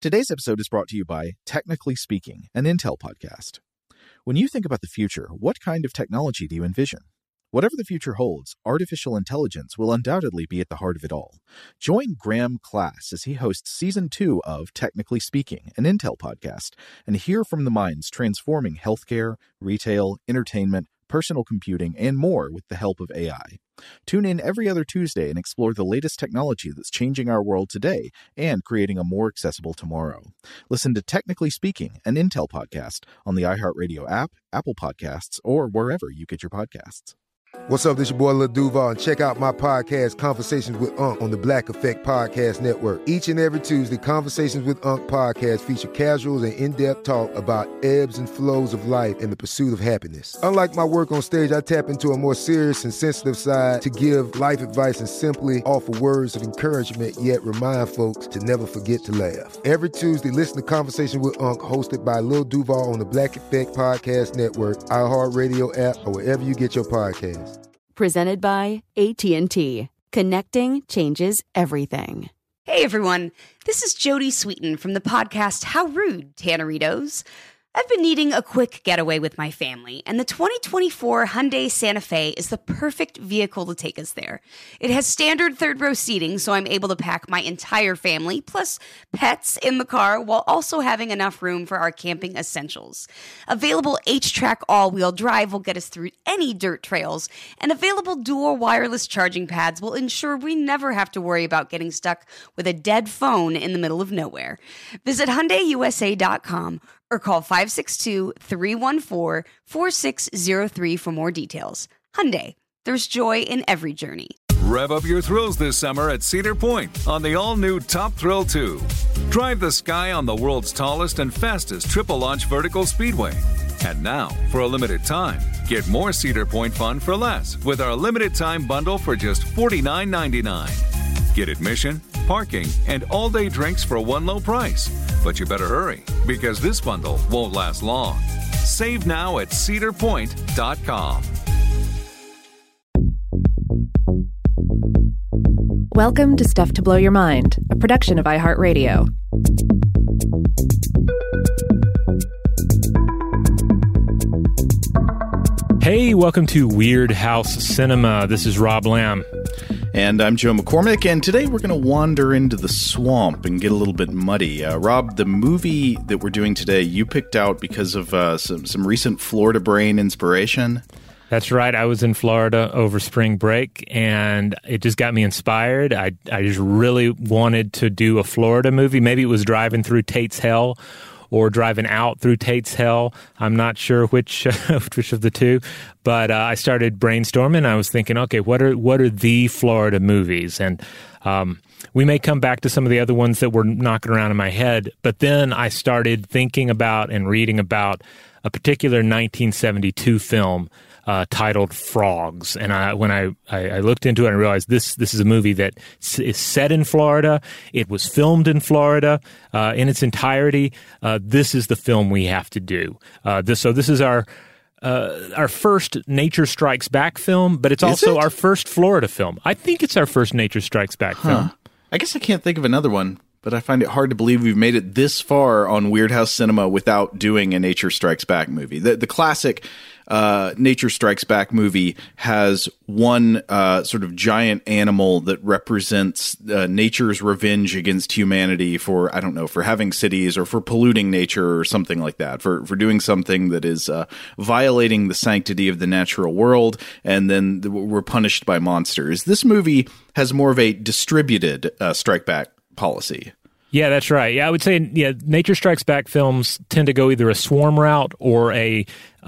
Today's episode is brought to you by Technically Speaking, an Intel podcast. When you think about the future, what kind of technology do you envision? Whatever the future holds, artificial intelligence will undoubtedly be at the heart of it all. Join Graham Class as he hosts Season 2 of Technically Speaking, an Intel podcast, and hear from the minds transforming healthcare, retail, entertainment, personal computing, and more with the help of AI. Tune in every other Tuesday and explore the latest technology that's changing our world today and creating a more accessible tomorrow. Listen to Technically Speaking, an Intel podcast on the iHeartRadio app, Apple Podcasts, or wherever you get your podcasts. What's up, this your boy Lil Duval, and check out my podcast, Conversations with Unc, on the Black Effect Podcast Network. Each and every Tuesday, Conversations with Unc podcast feature casuals and in-depth talk about ebbs and flows of life and the pursuit of happiness. Unlike my work on stage, I tap into a more serious and sensitive side to give life advice and simply offer words of encouragement, yet remind folks to never forget to laugh. Every Tuesday, listen to Conversations with Unc, hosted by Lil Duval on the Black Effect Podcast Network, iHeartRadio app, or wherever you get your podcasts. Presented by AT&T. Connecting changes everything. Hey everyone, this is Jodie Sweetin from the podcast How Rude, Tanneritos. I've been needing a quick getaway with my family, and the 2024 Hyundai Santa Fe is the perfect vehicle to take us there. It has standard third-row seating, so I'm able to pack my entire family, plus pets, in the car, while also having enough room for our camping essentials. Available H-Track all-wheel drive will get us through any dirt trails, and available dual wireless charging pads will ensure we never have to worry about getting stuck with a dead phone in the middle of nowhere. Visit HyundaiUSA.com or call 562-314-4603 for more details. Hyundai, there's joy in every journey. Rev up your thrills this summer at Cedar Point on the all-new Top Thrill 2. Drive the sky on the world's tallest and fastest triple-launch vertical speedway. And now, for a limited time, get more Cedar Point fun for less with our limited-time bundle for just $49.99. Get admission, parking, and all-day drinks for one low price. But you better hurry, because this bundle won't last long. Save now at cedarpoint.com. Welcome to Stuff to Blow Your Mind, a production of iHeartRadio. Hey, welcome to Weird House Cinema. This is Rob Lamb. And I'm Joe McCormick, and today we're going to wander into the swamp and get a little bit muddy. Rob, the movie that we're doing today, you picked out because of some recent Florida Brain inspiration. That's right. I was in Florida over spring break, and it just got me inspired. I just really wanted to do a Florida movie. Maybe it was driving through Tate's Hell or driving out through Tate's Hell. I'm not sure which of the two, but I started brainstorming. I was thinking, okay, what are the Florida movies? And we may come back to some of the other ones that were knocking around in my head, but then I started thinking about and reading about a particular 1972 film titled Frogs. And when I looked into it, I realized this is a movie that is set in Florida. It was filmed in Florida in its entirety. This is the film we have to do. This is our first Nature Strikes Back film, but it's also our first Florida film. I think it's our first Nature Strikes Back film. I guess I can't think of another one, but I find it hard to believe we've made it this far on Weird House Cinema without doing a Nature Strikes Back movie. The classic Nature Strikes Back movie has one sort of giant animal that represents nature's revenge against humanity for having cities or for polluting nature or something like that, for doing something that is violating the sanctity of the natural world, and then we're punished by monsters. This movie has more of a distributed strike back policy. Yeah, that's right. Yeah, I would say, Nature Strikes Back films tend to go either a swarm route or a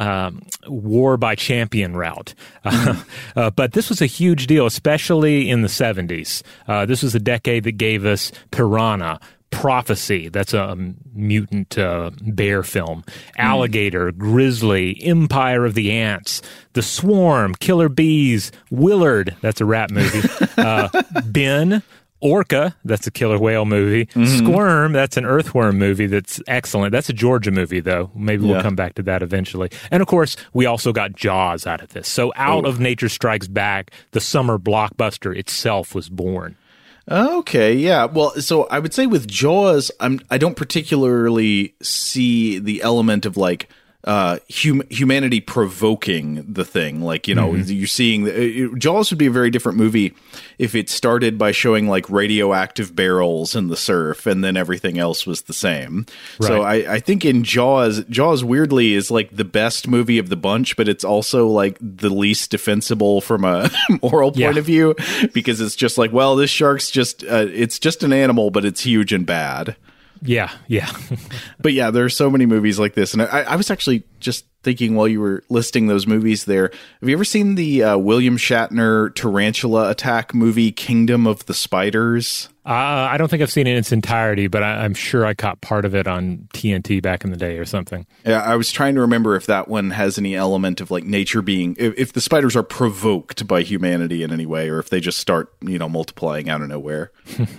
war by champion route. But this was a huge deal, especially in the 70s. This was a decade that gave us Piranha, Prophecy, that's a mutant bear film, Alligator, Grizzly, Empire of the Ants, The Swarm, Killer Bees, Willard, that's a rap movie, Ben, Orca, that's a killer whale movie. Squirm, that's an earthworm movie that's excellent. That's a Georgia movie, though. Maybe we'll come back to that eventually. And, of course, we also got Jaws out of this. So out of Nature Strikes Back, the summer blockbuster itself was born. Okay, yeah. Well, so I would say with Jaws, I don't particularly see the element of like humanity provoking the thing. Like, you know, you're seeing Jaws would be a very different movie if it started by showing like radioactive barrels in the surf and then everything else was the same. Right. So I think in Jaws weirdly is like the best movie of the bunch, but it's also like the least defensible from a moral point of view, because it's just like, well, this shark's just it's just an animal, but it's huge and bad. Yeah. But yeah, there are so many movies like this. And I was actually just thinking while you were listing those movies there, have you ever seen the William Shatner tarantula attack movie, Kingdom of the Spiders? I don't think I've seen it in its entirety, but I'm sure I caught part of it on TNT back in the day or something. Yeah, I was trying to remember if that one has any element of like nature being, if the spiders are provoked by humanity in any way, or if they just start, multiplying out of nowhere.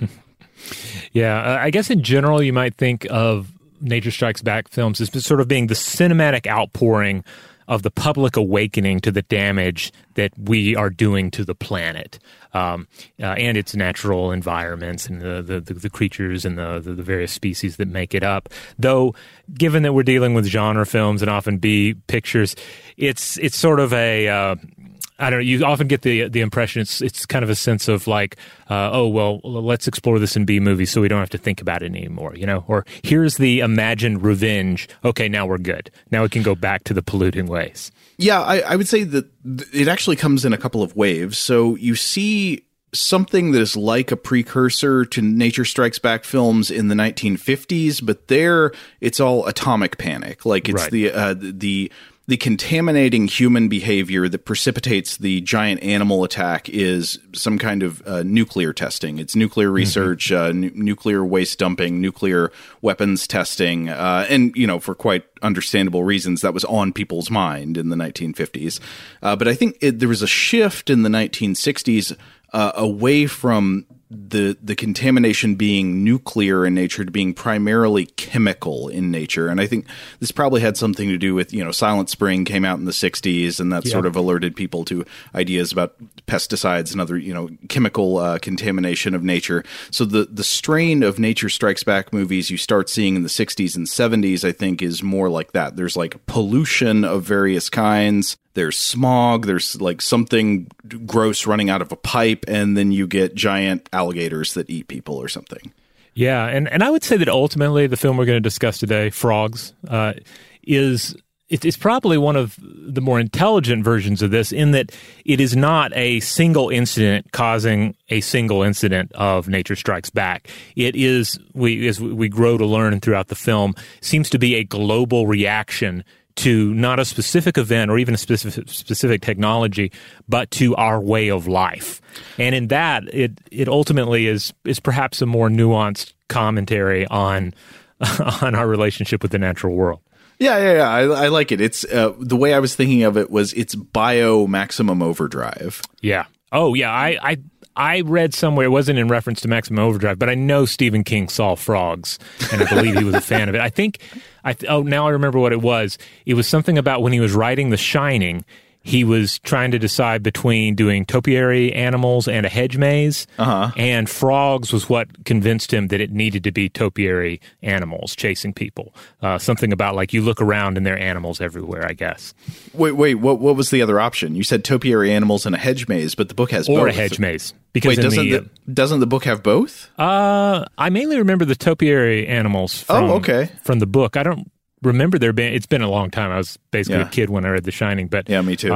Yeah, I guess in general you might think of Nature Strikes Back films as sort of being the cinematic outpouring of the public awakening to the damage that we are doing to the planet and its natural environments and the creatures and the various species that make it up. Though, given that we're dealing with genre films and often B pictures, it's sort of a I don't know. You often get the impression it's kind of a sense of like, let's explore this in B movies so we don't have to think about it anymore, Or here's the imagined revenge. Okay, now we're good. Now we can go back to the polluting ways. Yeah, I would say that it actually comes in a couple of waves. So you see something that is like a precursor to Nature Strikes Back films in the 1950s, but there it's all atomic panic. Like it's right. The contaminating human behavior that precipitates the giant animal attack is some kind of nuclear testing. It's nuclear research, nuclear waste dumping, nuclear weapons testing, and for quite understandable reasons, that was on people's mind in the 1950s. But I think there was a shift in the 1960s away from the contamination being nuclear in nature to being primarily chemical in nature. And I think this probably had something to do with, Silent Spring came out in the 60s, and that sort of alerted people to ideas about pesticides and other, chemical contamination of nature. So the strain of Nature Strikes Back movies you start seeing in the 60s and 70s, I think, is more like that. There's like pollution of various kinds. There's smog, there's like something gross running out of a pipe, and then you get giant alligators that eat people or something. Yeah, and I would say that ultimately the film we're going to discuss today, Frogs, it's probably one of the more intelligent versions of this, in that it is not a single incident causing a single incident of Nature Strikes Back. It is, as we grow to learn throughout the film, seems to be a global reaction to not a specific event or even a specific technology, but to our way of life. And in that, it ultimately is perhaps a more nuanced commentary on our relationship with the natural world. Yeah. I like it. It's the way I was thinking of it was it's bio maximum overdrive. Yeah. Oh, yeah. I read somewhere, it wasn't in reference to Maximum Overdrive, but I know Stephen King saw Frogs, and I believe he was a fan of it. I think, now I remember what it was. It was something about when he was writing The Shining, he was trying to decide between doing topiary animals and a hedge maze, and frogs was what convinced him that it needed to be topiary animals chasing people. Something about like you look around and there are animals everywhere, I guess. Wait, what was the other option? You said topiary animals and a hedge maze, but the book has both. Or a hedge maze. Because doesn't the book have both? I mainly remember the topiary animals from the book. I don't remember it's been a long time. I was basically a kid when I read The Shining, but yeah, me too.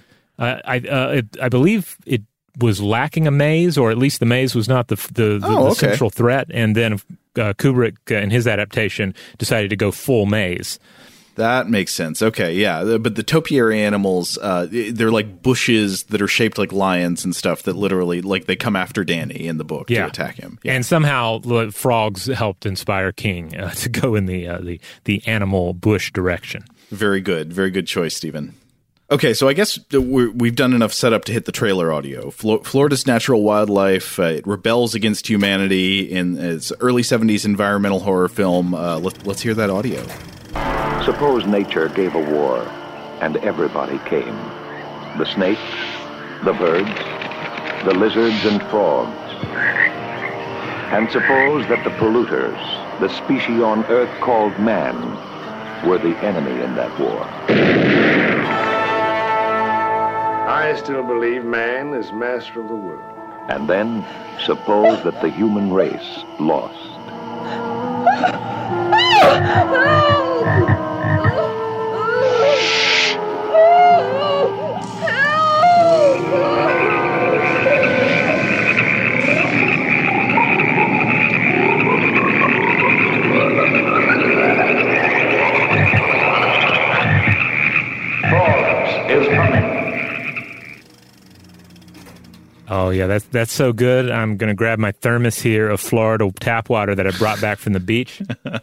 I believe it was lacking a maze, or at least the maze was not the central threat. And then Kubrick in his adaptation decided to go full maze. That makes sense. Okay, yeah. But the topiary animals, they're like bushes that are shaped like lions and stuff that literally, like, they come after Danny in the book to attack him. Yeah. And somehow the frogs helped inspire King to go in the animal bush direction. Very good. Very good choice, Stephen. Okay, so I guess we've done enough setup to hit the trailer audio. Florida's natural wildlife, it rebels against humanity in its early 70s environmental horror film. Let's hear that audio. Suppose nature gave a war, and everybody came. The snakes, the birds, the lizards and frogs. And suppose that the polluters, the species on Earth called man, were the enemy in that war. I still believe man is master of the world. And then, suppose that the human race lost. Oh, yeah, that's so good. I'm going to grab my thermos here of Florida tap water that I brought back from the beach.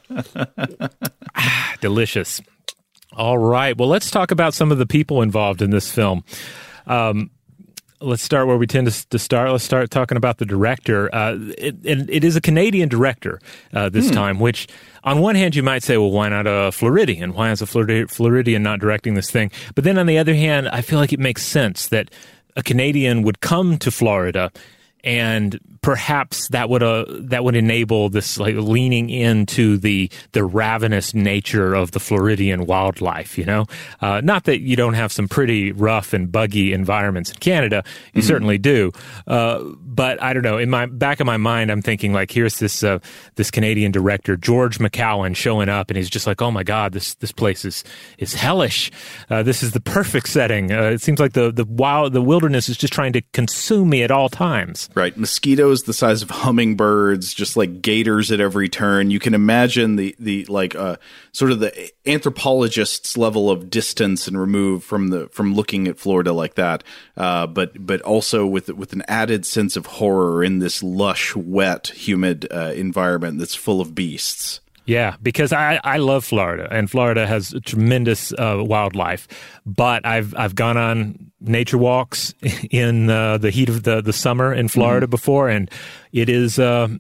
Delicious. All right. Well, let's talk about some of the people involved in this film. Let's start where we tend to start. Let's start talking about the director. It is a Canadian director this time, which on one hand you might say, well, why not a Floridian? Why is a Floridian not directing this thing? But then on the other hand, I feel like it makes sense that a Canadian would come to Florida, and perhaps that would enable this like leaning into the ravenous nature of the Floridian wildlife. You know, not that you don't have some pretty rough and buggy environments in Canada. You certainly do, but I don't know. In my back of my mind, I'm thinking like, here's this Canadian director George McCowan showing up, and he's just like, oh my God, this place is hellish. This is the perfect setting. It seems like the wilderness is just trying to consume me at all times. Right. Mosquitoes the size of hummingbirds, just like gators at every turn. You can imagine the sort of the anthropologist's level of distance and remove from looking at Florida like that. But also with an added sense of horror in this lush, wet, humid environment that's full of beasts. Yeah, because I love Florida, and Florida has tremendous wildlife. But I've gone on nature walks in the heat of the summer in Florida before, and it is kind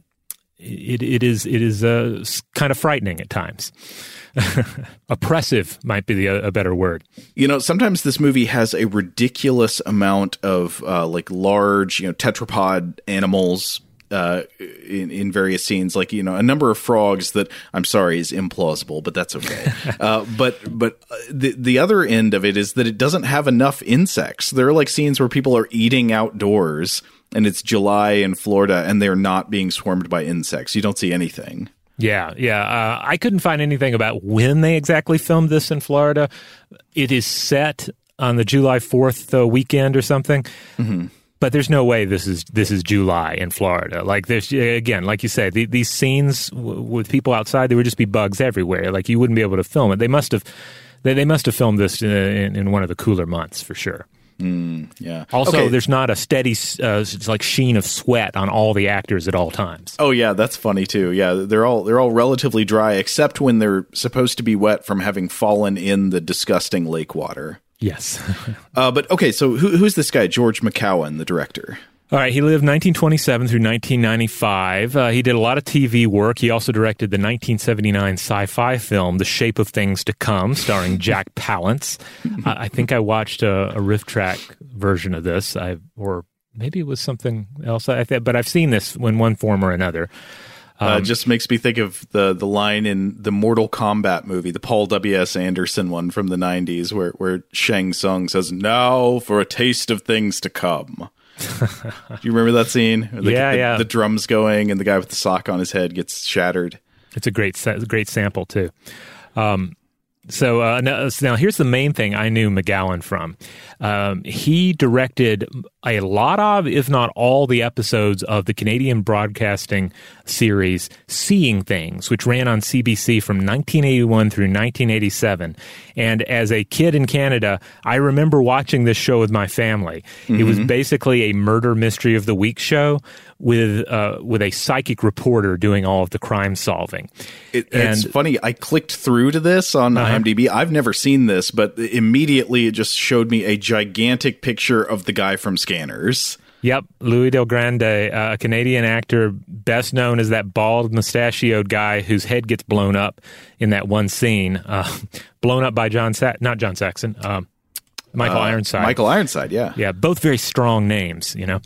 of frightening at times. Oppressive might be a better word. You know, sometimes this movie has a ridiculous amount of like large, tetrapod animals. In various scenes, like, a number of frogs that I'm sorry is implausible, but that's okay. But the other end of it is that it doesn't have enough insects. There are like scenes where people are eating outdoors and it's July in Florida and they're not being swarmed by insects. You don't see anything. Yeah. I couldn't find anything about when they exactly filmed this in Florida. It is set on the July 4th weekend or something. Mm-hmm. But there's no way this is July in Florida. Like there's, again, like you say, these scenes with people outside, there would just be bugs everywhere. Like you wouldn't be able to film it. They must have filmed this in one of the cooler months for sure. Yeah. Also, There's not a steady like sheen of sweat on all the actors at all times. Oh yeah, that's funny too. Yeah, they're all relatively dry except when they're supposed to be wet from having fallen in the disgusting lake water. Yes. But okay, so who's this guy, George McCowan, the director? All right, he lived 1927 through 1995. He did a lot of TV work. He also directed the 1979 sci-fi film The Shape of Things to Come, starring Jack Palance. I think I watched a riff track version of this, or maybe it was something else. But I've seen this in one form or another. Just makes me think of the line in the Mortal Kombat movie, the Paul W.S. Anderson one from the 90s, where Shang Tsung says, "Now for a taste of things to come." Do you remember that scene? Yeah. The drums going and the guy with the sock on his head gets shattered. It's a great sample, too. So now here's the main thing I knew McGowan from. He directed a lot of, if not all, the episodes of the Canadian broadcasting series Seeing Things, which ran on CBC from 1981 through 1987. And as a kid in Canada, I remember watching this show with my family. Mm-hmm. It was basically a murder mystery of the week show with a psychic reporter doing all of the crime solving. It's funny. I clicked through to this on IMDb. I've never seen this, but immediately it just showed me a gigantic picture of the guy from Scanners. Yep, Louis Del Grande, a Canadian actor best known as that bald, mustachioed guy whose head gets blown up in that one scene. Blown up by not John Saxon. Michael Ironside. Michael Ironside, yeah. Yeah, both very strong names, you know.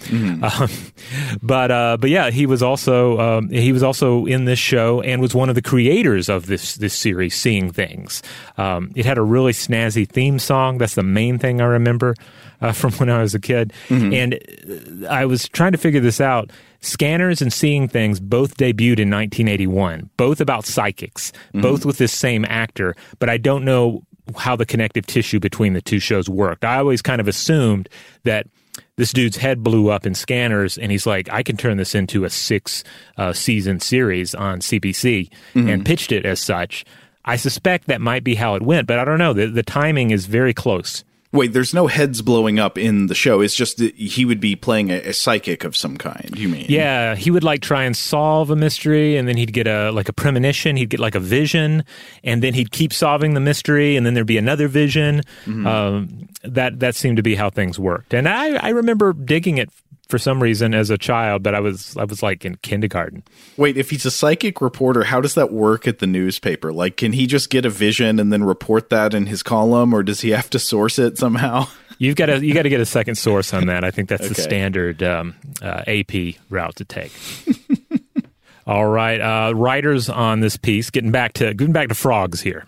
But yeah, he was also in this show and was one of the creators of this series, Seeing Things. It had a really snazzy theme song. That's the main thing I remember from when I was a kid. And I was trying to figure this out. Scanners and Seeing Things both debuted in 1981, both about psychics, both with this same actor, but I don't know how the connective tissue between the two shows worked. I always kind of assumed that this dude's head blew up in Scanners, and he's like, I can turn this into a 6-season series on CBC, and pitched it as such. I suspect that might be how it went, but I don't know. The timing is very close. Wait, there's no heads blowing up in the show. It's just that he would be playing a psychic of some kind, you mean? Yeah, he would like try and solve a mystery, and then he'd get a premonition. He'd get like a vision, and then he'd keep solving the mystery, and then there'd be another vision. That seemed to be how things worked. And I remember digging it for some reason as a child, but I was like in kindergarten. Wait, if he's a psychic reporter, how does that work at the newspaper? Like, can he just get a vision and then report that in his column, or does he have to source it somehow? You got to get a second source on that. I think that's the standard AP route to take. All right, writers on this piece, getting back to frogs here.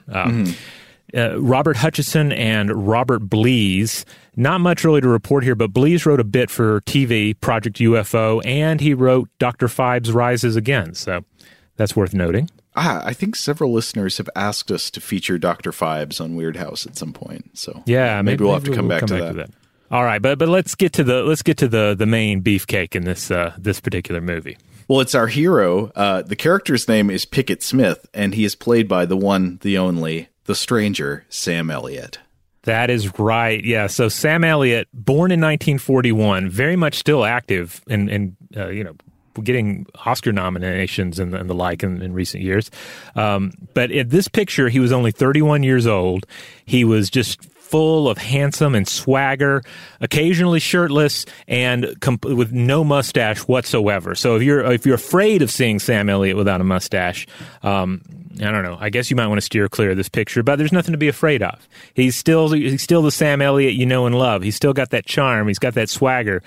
Robert Hutchison and Robert Blees. Not much really to report here, but Blees wrote a bit for TV, Project UFO, and he wrote Dr. Phibes Rises Again, so that's worth noting. I think several listeners have asked us to feature Dr. Phibes on Weird House at some point, so yeah, maybe we'll have to come back to that. All right, but let's get to the main beefcake in this particular movie. Well, it's our hero. The character's name is Pickett Smith, and he is played by the one, the only, the stranger, Sam Elliott. That is right. Yeah. So Sam Elliott, born in 1941, very much still active and getting Oscar nominations and the like in recent years. But in this picture, he was only 31 years old. He was just full of handsome and swagger, occasionally shirtless, and with no mustache whatsoever. So if you're afraid of seeing Sam Elliott without a mustache, I don't know. I guess you might want to steer clear of this picture, but there's nothing to be afraid of. He's still the Sam Elliott you know and love. He's still got that charm. He's got that swagger.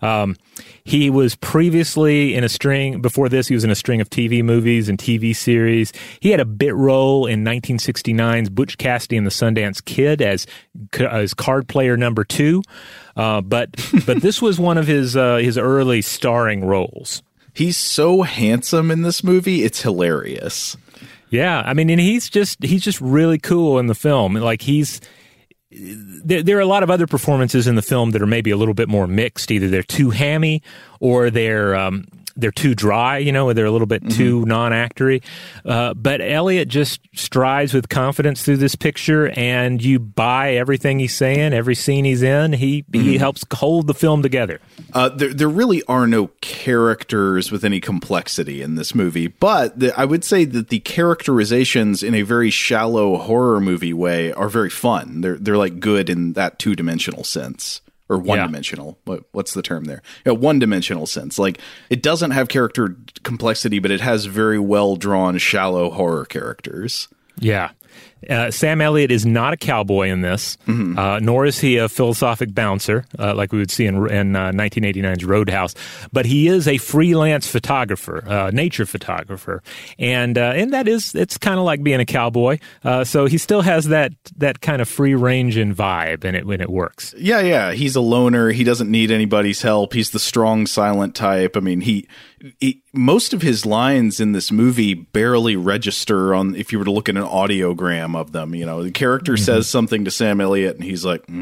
He was previously before this, he was in a string of TV movies and TV series. He had a bit role in 1969's Butch Cassidy and the Sundance Kid as card player number 2. But this was one of his early starring roles. He's so handsome in this movie. It's hilarious. Yeah, I mean, and he's just really cool in the film. Like there are a lot of other performances in the film that are maybe a little bit more mixed. Either they're too hammy or they're too dry, or they're a little bit too non-actory. But Elliott just strides with confidence through this picture, and you buy everything he's saying, every scene he's in. He helps hold the film together. There really are no characters with any complexity in this movie, but I would say that the characterizations in a very shallow horror movie way are very fun. They're like good in that two-dimensional sense. Or one-dimensional. What's the term there? One-dimensional sense. Like, it doesn't have character complexity, but it has very well-drawn, shallow horror characters. Yeah. Sam Elliott is not a cowboy in this, nor is he a philosophic bouncer like we would see in 1989's Roadhouse. But he is a freelance photographer, nature photographer, and it's kind of like being a cowboy. So he still has that kind of free range and vibe, and it works. Yeah. He's a loner. He doesn't need anybody's help. He's the strong, silent type. I mean, he most of his lines in this movie barely register on if you were to look at an audiogram of them. The character says something to Sam Elliott and he's like,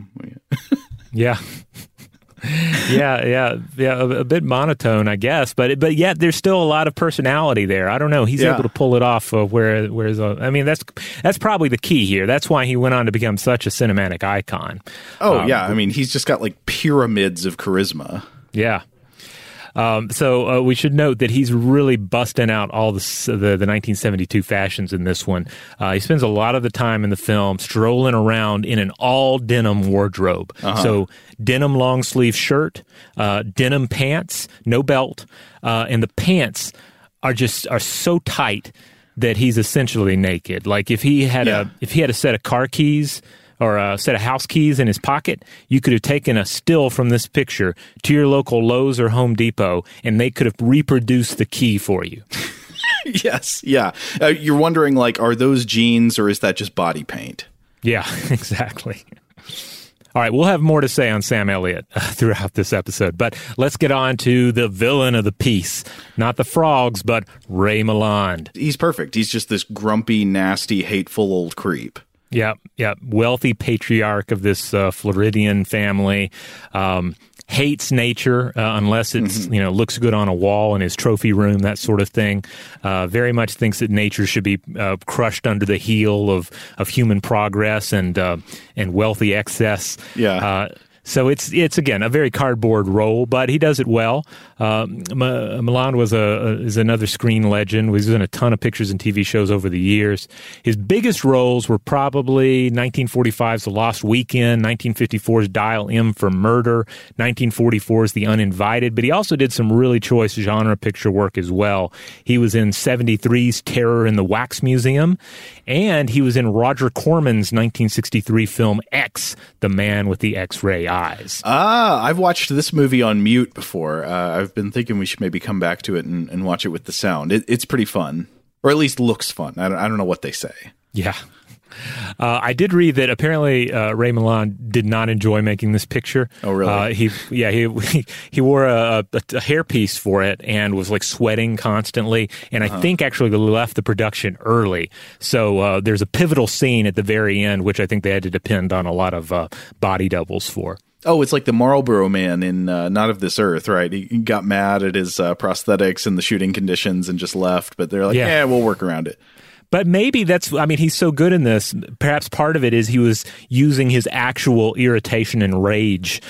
Yeah. A bit monotone, I guess, but yet there's still a lot of personality there. I don't know. He's able to pull it off. That's probably the key here. That's why he went on to become such a cinematic icon. I mean, he's just got like pyramids of charisma. Yeah. So we should note that he's really busting out all the 1972 fashions in this one. He spends a lot of the time in the film strolling around in an all denim wardrobe. So denim long sleeve shirt, denim pants, no belt, and the pants are so tight that he's essentially naked. Like if he had a set of car keys or a set of house keys in his pocket, you could have taken a still from this picture to your local Lowe's or Home Depot, and they could have reproduced the key for you. Yes, yeah. You're wondering, like, are those jeans or is that just body paint? Yeah, exactly. All right, we'll have more to say on Sam Elliott throughout this episode, but let's get on to the villain of the piece. Not the frogs, but Ray Milland. He's perfect. He's just this grumpy, nasty, hateful old creep. Yeah. Wealthy patriarch of this Floridian family. Hates nature unless it's looks good on a wall in his trophy room, that sort of thing. Very much thinks that nature should be crushed under the heel of human progress and wealthy excess. Yeah. So it's again a very cardboard role, but he does it well. Milland is another screen legend. He's in a ton of pictures and TV shows over the years. His biggest roles were probably 1945's The Lost Weekend, 1954's Dial M for Murder, 1944's The Uninvited, but he also did some really choice genre picture work as well. He was in 73's Terror in the Wax Museum, and he was in Roger Corman's 1963 film X, The Man with the X-Ray Eyes. I've watched this movie on mute before. I've been thinking we should maybe come back to it and watch it with the sound. It's pretty fun, or at least looks fun. I don't know what they say. Yeah. I did read that apparently Ray Milland did not enjoy making this picture. Oh, really? He wore a hairpiece for it and was like sweating constantly. And I think actually they left the production early. So there's a pivotal scene at the very end, which I think they had to depend on a lot of body doubles for. Oh, it's like the Marlboro Man in Not of This Earth, right? He got mad at his prosthetics and the shooting conditions and just left. But they're like, yeah, we'll work around it. But maybe he's so good in this. Perhaps part of it is he was using his actual irritation and rage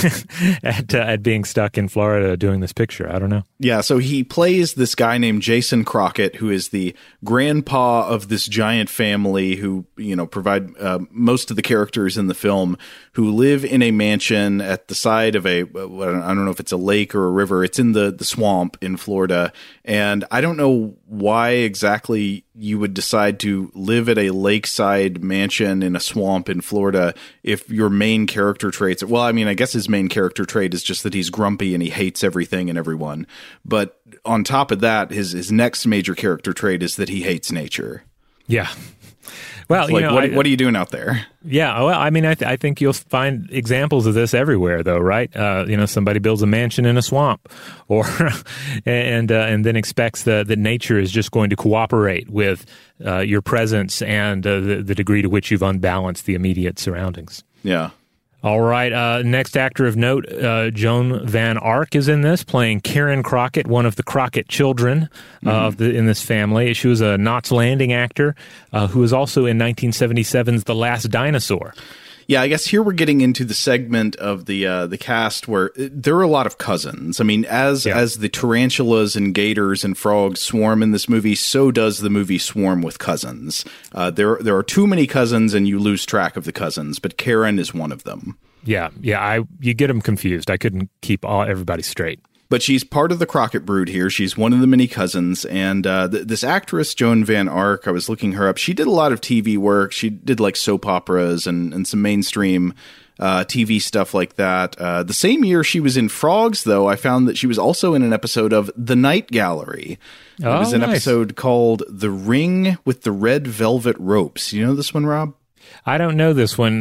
at being stuck in Florida doing this picture. I don't know. Yeah, so he plays this guy named Jason Crockett, who is the grandpa of this giant family who, provide most of the characters in the film, who live in a mansion at the side of I don't know if it's a lake or a river. It's in the swamp in Florida. And I don't know why exactly you would decide to live at a lakeside mansion in a swamp in Florida if your main character traits, well, I mean, I guess his main character trait is just that he's grumpy and he hates everything and everyone. But on top of that, his next major character trait is that he hates nature. Yeah. Well, like, what are you doing out there? Yeah, well, I mean, I think you'll find examples of this everywhere, though, right? Somebody builds a mansion in a swamp, or and then expects that nature is just going to cooperate with your presence and the degree to which you've unbalanced the immediate surroundings. Yeah. All right. Next actor of note, Joan Van Ark is in this, playing Karen Crockett, one of the Crockett children in this family. She was a Knots Landing actor who was also in 1977's The Last Dinosaur. Yeah, I guess here we're getting into the segment of the cast where there are a lot of cousins. I mean, as the tarantulas and gators and frogs swarm in this movie, so does the movie swarm with cousins. There are too many cousins, and you lose track of the cousins. But Karen is one of them. Yeah. You get them confused. I couldn't keep everybody straight. But she's part of the Crockett brood here. She's one of the many cousins. And this actress, Joan Van Ark, I was looking her up. She did a lot of TV work. She did like soap operas and some mainstream TV stuff like that. The same year she was in Frogs, though, I found that she was also in an episode of The Night Gallery. It was an episode called The Ring with the Red Velvet Ropes. You know this one, Rob? I don't know this one.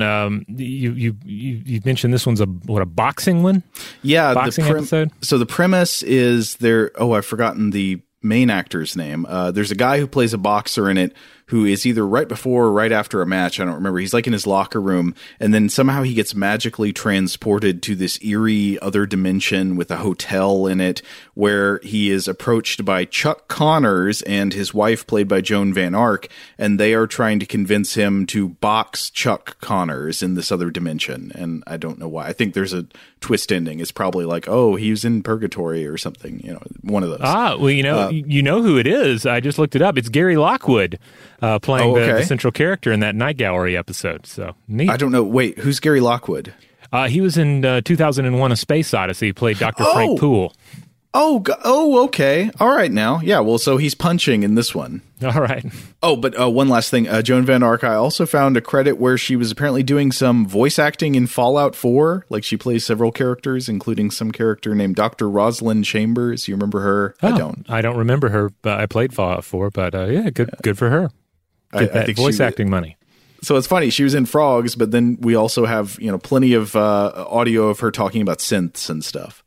You mentioned this one's a boxing one? Yeah, boxing episode. So the premise is I've forgotten the main actor's name. There's a guy who plays a boxer in it who is either right before or right after a match. I don't remember. He's like in his locker room, and then somehow he gets magically transported to this eerie other dimension with a hotel in it, where he is approached by Chuck Connors and his wife, played by Joan Van Ark, and they are trying to convince him to box Chuck Connors in this other dimension. And I don't know why. I think there's a twist ending. It's probably like, oh, he was in purgatory or something. One of those. Well, you know who it is. I just looked it up. It's Gary Lockwood. Playing the central character in that Night Gallery episode. So neat. I don't know. Wait, who's Gary Lockwood? He was in 2001: A Space Odyssey. He played Dr. Frank Poole. Oh, okay. All right now. Yeah, well, so he's punching in this one. All right. Oh, but one last thing. Joan Van Ark, I also found a credit where she was apparently doing some voice acting in Fallout 4. Like, she plays several characters, including some character named Dr. Rosalind Chambers. You remember her? Oh, I don't remember her, but I played Fallout 4. But yeah, good for her. Get that voice acting money. So it's funny. She was in Frogs, but then we also have, plenty of audio of her talking about synths and stuff.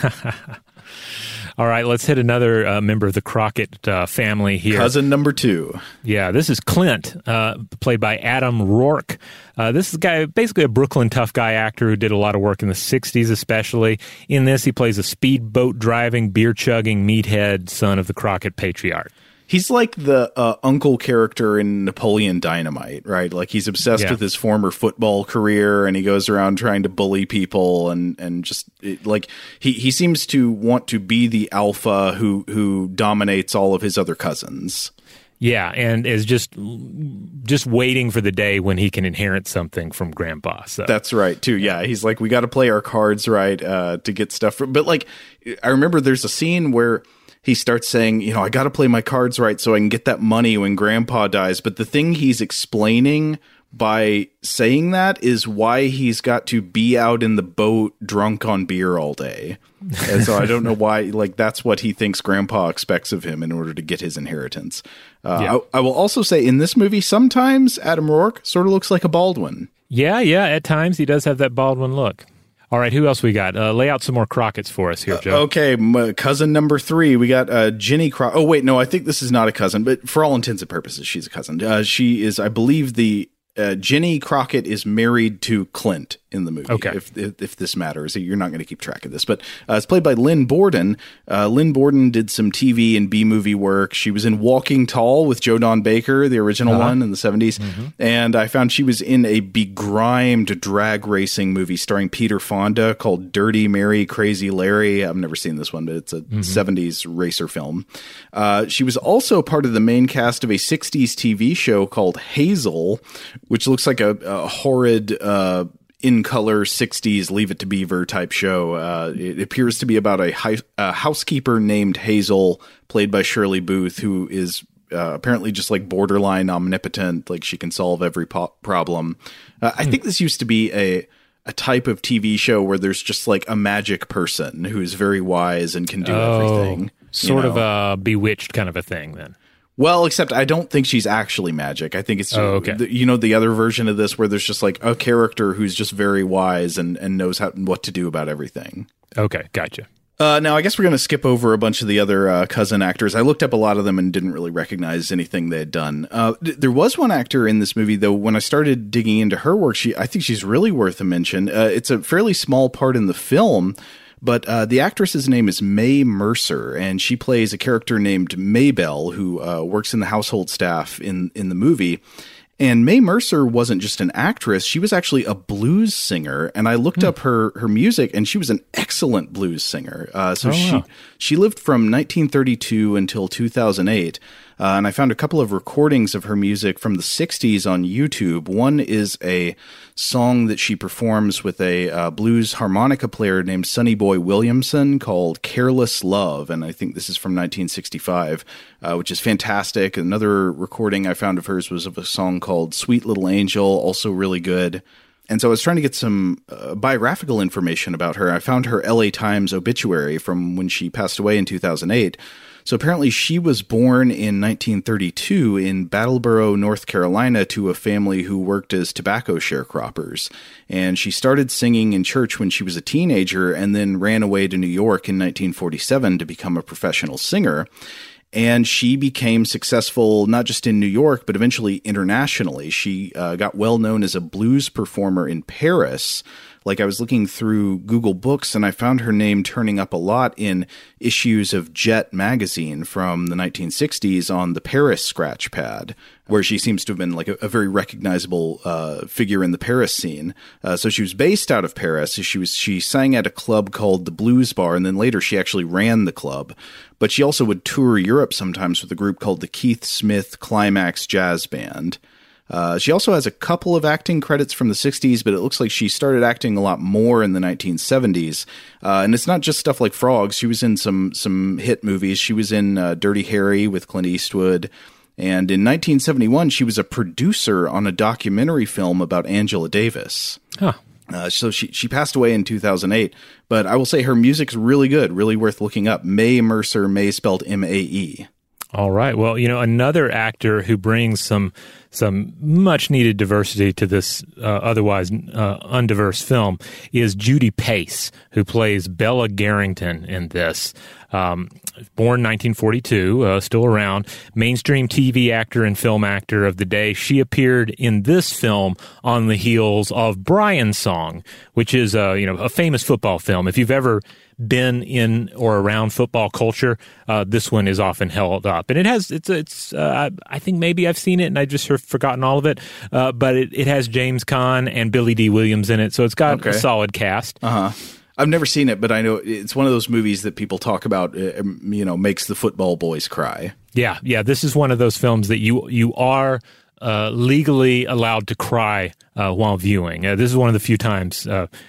All right, let's hit another member of the Crockett family here. Cousin number 2. Yeah, this is Clint, played by Adam Rourke. This is a guy, basically a Brooklyn tough guy actor who did a lot of work in the 60s especially. In this, he plays a speedboat driving, beer chugging, meathead son of the Crockett patriarch. He's like the uncle character in Napoleon Dynamite, right? Like, he's obsessed with his former football career, and he goes around trying to bully people, and just he seems to want to be the alpha who dominates all of his other cousins. Yeah, and is just waiting for the day when he can inherit something from Grandpa. So. That's right, too. Yeah, he's like, we got to play our cards right to get stuff. But like, I remember there's a scene where he starts saying, I got to play my cards right so I can get that money when Grandpa dies. But the thing he's explaining by saying that is why he's got to be out in the boat drunk on beer all day. And so I don't know why, that's what he thinks Grandpa expects of him in order to get his inheritance. I will also say in this movie, sometimes Adam Rourke sort of looks like a Baldwin. Yeah. At times he does have that Baldwin look. All right, who else we got? Lay out some more Crockett's for us here, Joe. Okay, cousin number 3. We got Ginny Crockett. Oh, wait, no, I think this is not a cousin, but for all intents and purposes, she's a cousin. She is, I believe, Ginny Crockett is married to Clint in the movie. Okay. If this matters, you're not going to keep track of this, but it's played by Lynn Borden. Lynn Borden did some TV and B-movie work. She was in Walking Tall with Joe Don Baker, the original one in the 70s. Mm-hmm. And I found she was in a begrimed drag racing movie starring Peter Fonda called Dirty Mary, Crazy Larry. I've never seen this one, but it's a 70s racer film. She was also part of the main cast of a 60s TV show called Hazel, which looks like a horrid in color 60s Leave It to Beaver type show. It appears to be about a housekeeper named Hazel, played by Shirley Booth, who is apparently just like borderline omnipotent, like she can solve every problem. I think this used to be a type of TV show where there's just like a magic person who's very wise and can do everything. Sort of a Bewitched kind of a thing then. Well, except I don't think she's actually magic. I think it's, the other version of this where there's just like a character who's just very wise and knows what to do about everything. Okay, gotcha. Now, I guess we're going to skip over a bunch of the other cousin actors. I looked up a lot of them and didn't really recognize anything they had done. There was one actor in this movie, though, when I started digging into her work, I think she's really worth a mention. It's a fairly small part in the film, but the actress's name is Mae Mercer, and she plays a character named Maybelle, who works in the household staff in the movie. And Mae Mercer wasn't just an actress, she was actually a blues singer. And I looked up her music, and she was an excellent blues singer. She lived from 1932 until 2008. And I found a couple of recordings of her music from the 60s on YouTube. One is a song that she performs with a blues harmonica player named Sonny Boy Williamson called Careless Love. And I think this is from 1965, which is fantastic. Another recording I found of hers was of a song called Sweet Little Angel, also really good. And so I was trying to get some biographical information about her. I found her LA Times obituary from when she passed away in 2008. So apparently she was born in 1932 in Battleboro, North Carolina, to a family who worked as tobacco sharecroppers. And she started singing in church when she was a teenager and then ran away to New York in 1947 to become a professional singer. And she became successful not just in New York, but eventually internationally. She got well known as a blues performer in Paris. Like, I was looking through Google Books and I found her name turning up a lot in issues of Jet magazine from the 1960s on the Paris scratch pad, where she seems to have been like a very recognizable figure in the Paris scene. So she was based out of Paris. She sang at a club called the Blues Bar, and then later she actually ran the club. But she also would tour Europe sometimes with a group called the Keith Smith Climax Jazz Band. She also has a couple of acting credits from the 60s, but it looks like she started acting a lot more in the 1970s. And it's not just stuff like Frogs. She was in some hit movies. She was in Dirty Harry with Clint Eastwood. And in 1971, she was a producer on a documentary film about Angela Davis. Huh. So she passed away in 2008, but I will say her music's really good, really worth looking up. Mae Mercer, Mae spelled M-A-E. All right. Well, another actor who brings some much needed diversity to this otherwise undiverse film is Judy Pace, who plays Bella Garrington in this. Born 1942, still around, mainstream TV actor and film actor of the day. She appeared in this film on the heels of Brian's Song, which is a famous football film. If you've ever been in or around football culture, this one is often held up, and I think maybe I've seen it and I just have forgotten all of it, but it has James Caan and Billy D. Williams in it, so it's got a solid cast. I've never seen it, but I know it's one of those movies that people talk about, makes the football boys cry. Yeah. This is one of those films that you are legally allowed to cry while viewing. This is one of the few times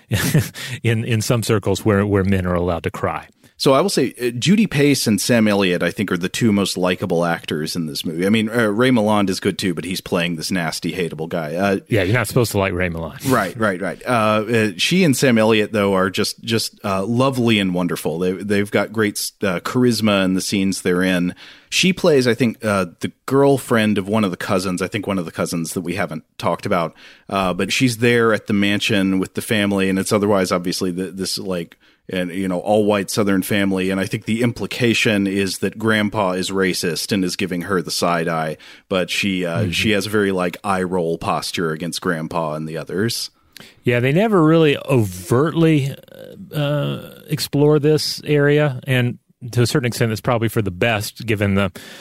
in some circles where men are allowed to cry. So I will say Judy Pace and Sam Elliott, I think, are the two most likable actors in this movie. I mean, Ray Milland is good too, but he's playing this nasty, hateable guy. You're not supposed to like Ray Milland. Right. She and Sam Elliott, though, are just lovely and wonderful. They've got great charisma in the scenes they're in. She plays, I think, the girlfriend of one of the cousins. I think one of the cousins that we haven't talked about. But she's there at the mansion with the family, and it's otherwise obviously this all white Southern family. And I think the implication is that Grandpa is racist and is giving her the side eye, but she has a very eye roll posture against Grandpa and the others. Yeah, they never really overtly explore this area, and to a certain extent, it's probably for the best, given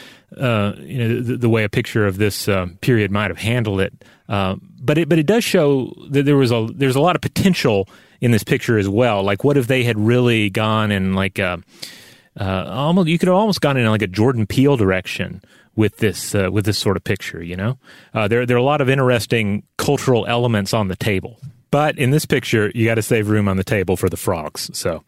the way a picture of this period might have handled it. But it does show that there's a lot of potential in this picture as well. Like, what if they had really gone in you could have almost gone in a Jordan Peele direction with this sort of picture. There are a lot of interesting cultural elements on the table. But in this picture, you got to save room on the table for the frogs. So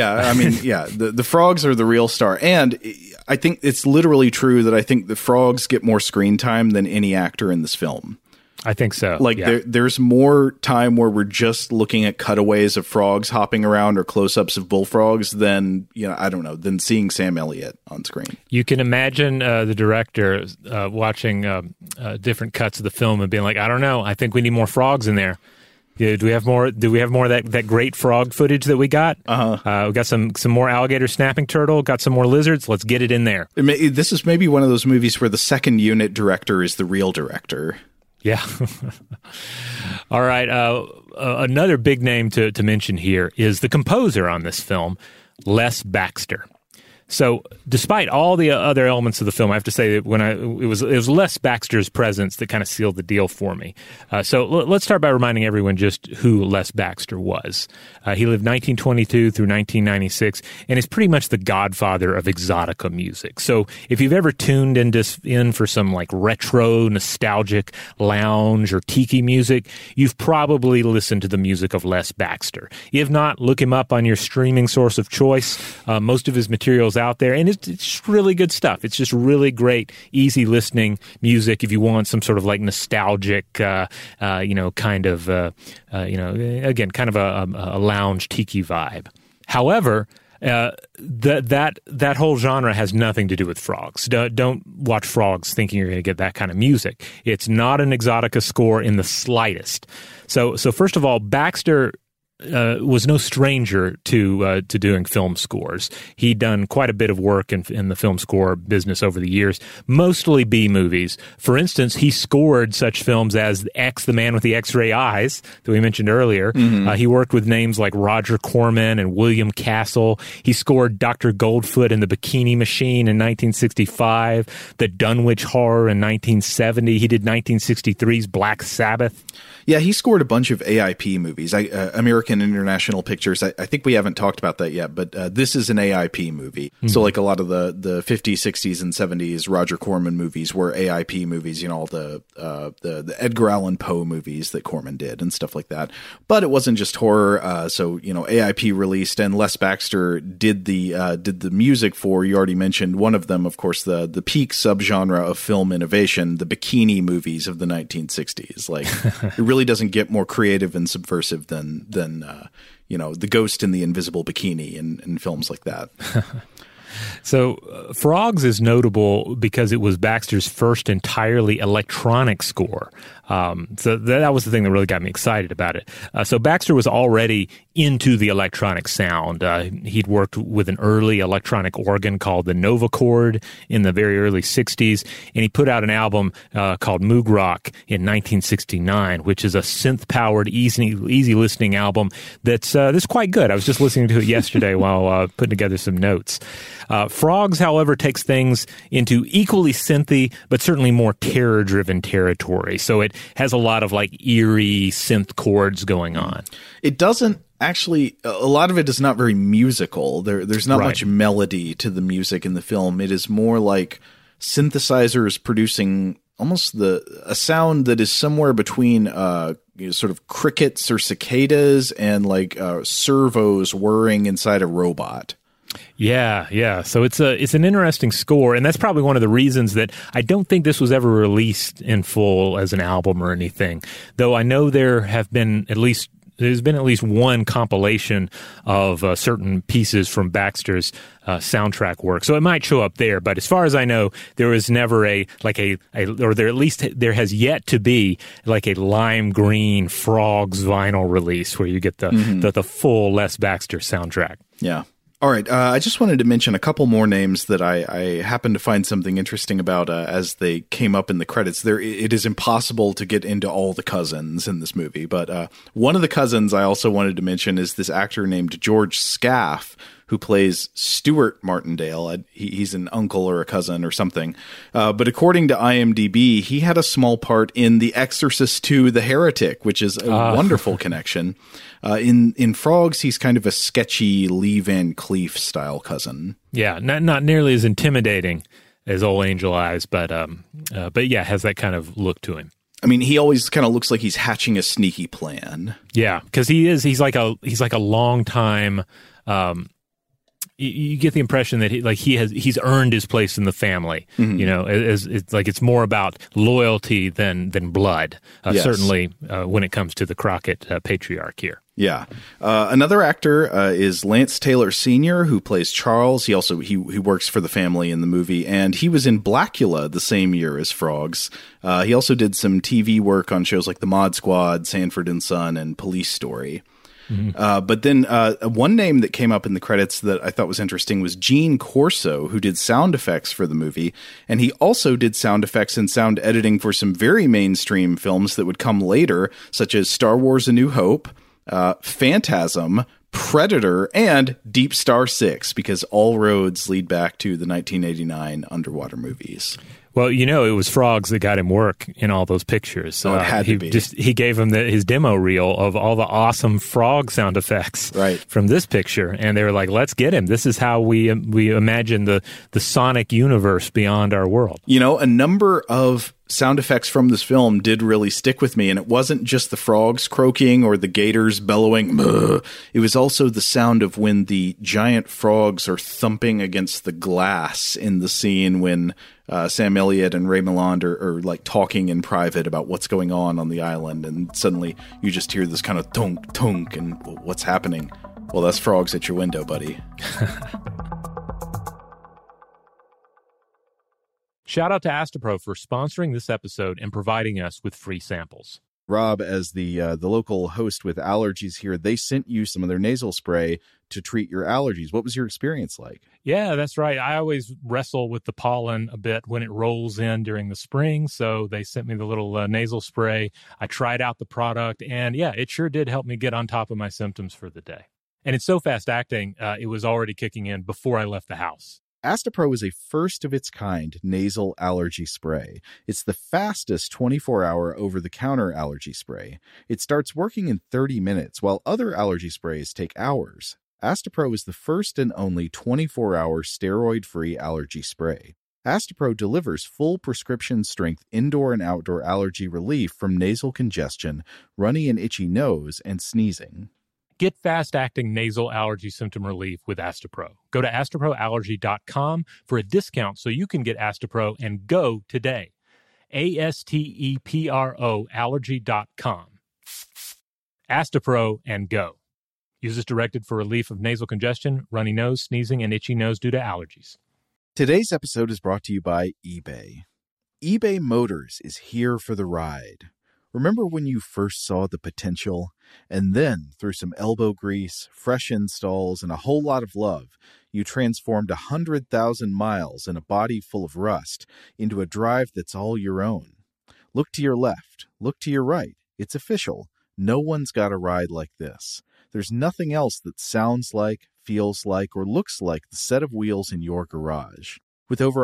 the frogs are the real star, and I think it's literally true that I think the frogs get more screen time than any actor in this film. I think so. There's more time where we're just looking at cutaways of frogs hopping around or close-ups of bullfrogs than than seeing Sam Elliott on screen. You can imagine the director watching different cuts of the film and being like, I don't know, I think we need more frogs in there. Do we have more? Do we have more of that great frog footage that we got? We got some more alligator snapping turtle. Got some more lizards. Let's get it in there. This is maybe one of those movies where the second unit director is the real director. Yeah. All right. Another big name to mention here is the composer on this film, Les Baxter. So, despite all the other elements of the film, I have to say that it was Les Baxter's presence that kind of sealed the deal for me. So let's start by reminding everyone just who Les Baxter was. He lived 1922 through 1996, and is pretty much the godfather of exotica music. So, if you've ever tuned in for some retro, nostalgic lounge or tiki music, you've probably listened to the music of Les Baxter. If not, look him up on your streaming source of choice. Most of his materials out there, and it's just really good stuff. It's just really great, easy listening music if you want some sort of nostalgic, kind of a lounge tiki vibe. However, that whole genre has nothing to do with frogs. Don't watch Frogs thinking you're going to get that kind of music. It's not an exotica score in the slightest. So first of all, Baxter was no stranger to doing film scores. He'd done quite a bit of work in the film score business over the years, mostly B movies. For instance, he scored such films as X, The Man with the X-Ray Eyes, that we mentioned earlier. Mm-hmm. He worked with names like Roger Corman and William Castle. He scored Dr. Goldfoot and the Bikini Machine in 1965, The Dunwich Horror in 1970. He did 1963's Black Sabbath. Yeah, he scored a bunch of AIP movies. American American International Pictures, I think we haven't talked about that yet, but this is an AIP movie. Mm-hmm. So like a lot of the 50s, 60s, and 70s Roger Corman movies were AIP movies, all the Edgar Allan Poe movies that Corman did and stuff like that. But it wasn't just horror. So AIP released, and Les Baxter did the music for, you already mentioned one of them, of course, the peak subgenre of film innovation, the bikini movies of the 1960s. Like, it really doesn't get more creative and subversive than The Ghost in the Invisible Bikini and films like that. So Frogs is notable because it was Baxter's first entirely electronic score. So that was the thing that really got me excited about it. So Baxter was already into the electronic sound. He'd worked with an early electronic organ called the Novachord in the very early 60s, and he put out an album called Moog Rock in 1969, which is a synth-powered, easy listening album that's quite good. I was just listening to it yesterday while putting together some notes. Frogs, however, takes things into equally synthy, but certainly more terror-driven territory. So it has a lot of like eerie synth chords going on. It doesn't actually, a lot of it is not very musical. There's not much melody to the music in the film. It is more like synthesizers producing almost a sound that is somewhere between sort of crickets or cicadas and like servos whirring inside a robot. Yeah. So it's an interesting score, and that's probably one of the reasons that I don't think this was ever released in full as an album or anything. Though I know there's been at least one compilation of certain pieces from Baxter's soundtrack work. So it might show up there, but as far as I know, there was never there has yet to be like a lime green Frogs vinyl release where you get the full Les Baxter soundtrack. Yeah. All right. I just wanted to mention a couple more names that I happened to find something interesting about as they came up in the credits. It is impossible to get into all the cousins in this movie, but one of the cousins I also wanted to mention is this actor named George Scaff, who plays Stuart Martindale. He's an uncle or a cousin or something. But according to IMDb, he had a small part in The Exorcist II: The Heretic, which is a wonderful connection. In Frogs, he's kind of a sketchy Lee Van Cleef style cousin. Yeah, not nearly as intimidating as Old Angel Eyes, but yeah, has that kind of look to him. I mean, he always kind of looks like he's hatching a sneaky plan. Yeah, because he's like a long time. You get the impression that he's earned his place in the family. Mm-hmm. It's more about loyalty than blood. Yes. Certainly when it comes to the Crockett patriarch here. Yeah. Another actor is Lance Taylor Sr., who plays Charles. He works for the family in the movie, and he was in Blackula the same year as Frogs. He also did some TV work on shows like The Mod Squad, Sanford and Son, and Police Story. Mm-hmm. But then one name that came up in the credits that I thought was interesting was Gene Corso, who did sound effects for the movie. And he also did sound effects and sound editing for some very mainstream films that would come later, such as Star Wars: A New Hope, Phantasm, Predator, and Deep Star 6, because all roads lead back to the 1989 underwater movies. Well, it was Frogs that got him work in all those pictures. So it had to be. He gave him his demo reel of all the awesome frog sound effects from this picture, and they were like, "Let's get him. This is how we imagine the sonic universe beyond our world." A number of sound effects from this film did really stick with me, and it wasn't just the frogs croaking or the gators bellowing. It was also the sound of when the giant frogs are thumping against the glass in the scene when Sam Elliott and Ray Milland are like talking in private about what's going on the island, and suddenly you just hear this kind of tunk tunk, and what's happening? Well, that's frogs at your window, buddy. Shout out to Astapro for sponsoring this episode and providing us with free samples. Rob, as the local host with allergies here, they sent you some of their nasal spray to treat your allergies. What was your experience like? Yeah, that's right. I always wrestle with the pollen a bit when it rolls in during the spring, so they sent me the little nasal spray. I tried out the product, and yeah, it sure did help me get on top of my symptoms for the day. And it's so fast acting, it was already kicking in before I left the house. Astepro is a first-of-its-kind nasal allergy spray. It's the fastest 24-hour over-the-counter allergy spray. It starts working in 30 minutes, while other allergy sprays take hours. Astepro is the first and only 24-hour steroid-free allergy spray. Astepro delivers full prescription-strength indoor and outdoor allergy relief from nasal congestion, runny and itchy nose, and sneezing. Get fast-acting nasal allergy symptom relief with Astepro. Go to asteproallergy.com for a discount so you can get Astepro and go today. ASTEPRO allergy.com. Astepro and go. Use as directed for relief of nasal congestion, runny nose, sneezing, and itchy nose due to allergies. Today's episode is brought to you by eBay. eBay Motors is here for the ride. Remember when you first saw the potential? And then, through some elbow grease, fresh installs, and a whole lot of love, you transformed 100,000 miles and a body full of rust into a drive that's all your own. Look to your left. Look to your right. It's official. No one's got a ride like this. There's nothing else that sounds like, feels like, or looks like the set of wheels in your garage. With over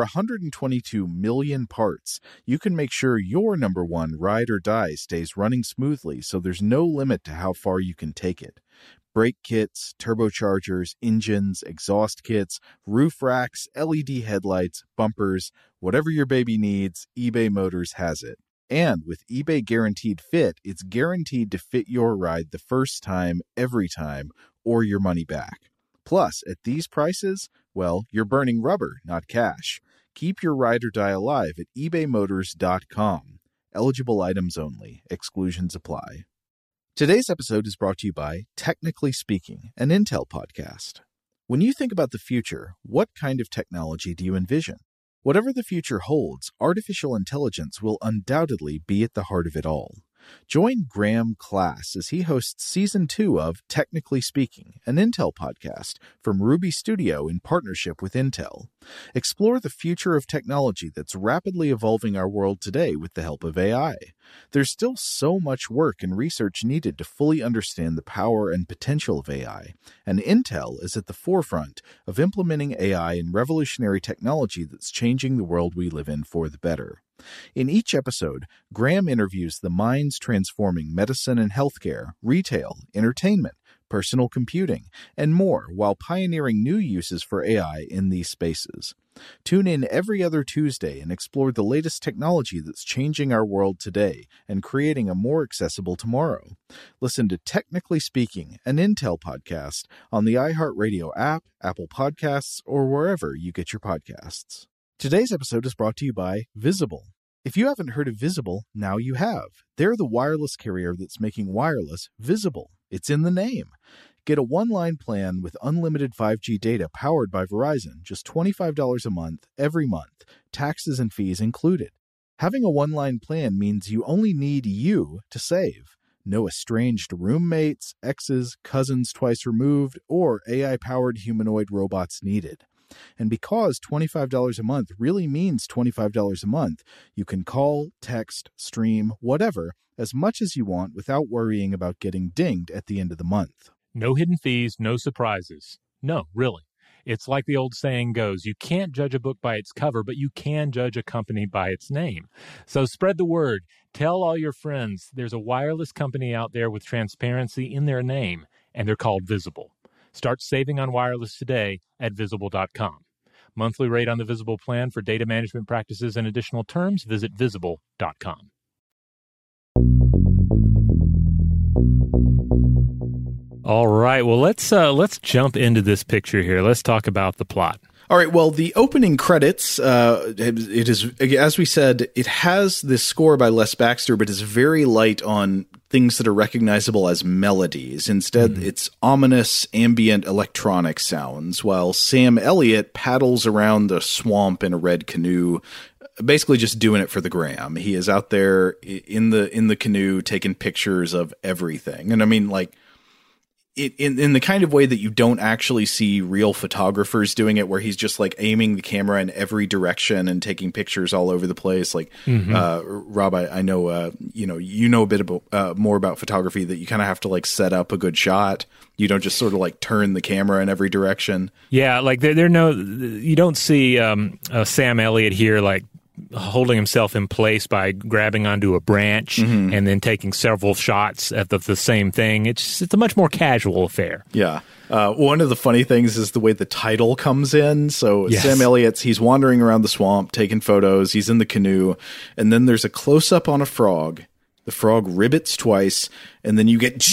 122 million parts, you can make sure your number one ride or die stays running smoothly so there's no limit to how far you can take it. Brake kits, turbochargers, engines, exhaust kits, roof racks, LED headlights, bumpers, whatever your baby needs, eBay Motors has it. And with eBay Guaranteed Fit, it's guaranteed to fit your ride the first time, every time, or your money back. Plus, at these prices, well, you're burning rubber, not cash. Keep your ride or die alive at ebaymotors.com. Eligible items only. Exclusions apply. Today's episode is brought to you by Technically Speaking, an Intel podcast. When you think about the future, what kind of technology do you envision? Whatever the future holds, artificial intelligence will undoubtedly be at the heart of it all. Join Graham Class as he hosts Season 2 of Technically Speaking, an Intel podcast from Ruby Studio in partnership with Intel. Explore the future of technology that's rapidly evolving our world today with the help of AI. There's still so much work and research needed to fully understand the power and potential of AI, and Intel is at the forefront of implementing AI in revolutionary technology that's changing the world we live in for the better. In each episode, Graham interviews the minds transforming medicine and healthcare, retail, entertainment, personal computing, and more while pioneering new uses for AI in these spaces. Tune in every other Tuesday and explore the latest technology that's changing our world today and creating a more accessible tomorrow. Listen to Technically Speaking, an Intel podcast on the iHeartRadio app, Apple Podcasts, or wherever you get your podcasts. Today's episode is brought to you by Visible. If you haven't heard of Visible, now you have. They're the wireless carrier that's making wireless visible. It's in the name. Get a one-line plan with unlimited 5G data powered by Verizon, just $25 a month, every month, taxes and fees included. Having a one-line plan means you only need you to save. No estranged roommates, exes, cousins twice removed, or AI-powered humanoid robots needed. And because $25 a month really means $25 a month, you can call, text, stream, whatever, as much as you want without worrying about getting dinged at the end of the month. No hidden fees, no surprises. No, really. It's like the old saying goes, you can't judge a book by its cover, but you can judge a company by its name. So spread the word. Tell all your friends there's a wireless company out there with transparency in their name, and they're called Visible. Start saving on wireless today at Visible.com. Monthly rate on the Visible plan for data management practices and additional terms, visit Visible.com. All right, well, let's jump into this picture here. Let's talk about the plot. All right, well, the opening credits, it is, as we said, it has this score by Les Baxter, but it's very light on things that are recognizable as melodies. Instead, it's ominous ambient electronic sounds, while Sam Elliott paddles around the swamp in a red canoe, basically just doing it for the gram. He is out there in the canoe taking pictures of everything. And I mean, like, in the kind of way that you don't actually see real photographers doing it, where he's just like aiming the camera in every direction and taking pictures all over the place. Like, Rob, I know, you know a bit about, more about photography, that you kind of have to like set up a good shot. You don't just sort of like turn the camera in every direction. Yeah. Like you don't see Sam Elliott here, like holding himself in place by grabbing onto a branch and then taking several shots at the same thing. It's a much more casual affair. Yeah. One of the funny things is the way the title comes in. So Sam Elliott's, he's wandering around the swamp, taking photos. He's in the canoe. And then there's a close-up on a frog. The frog ribbits twice, and then you get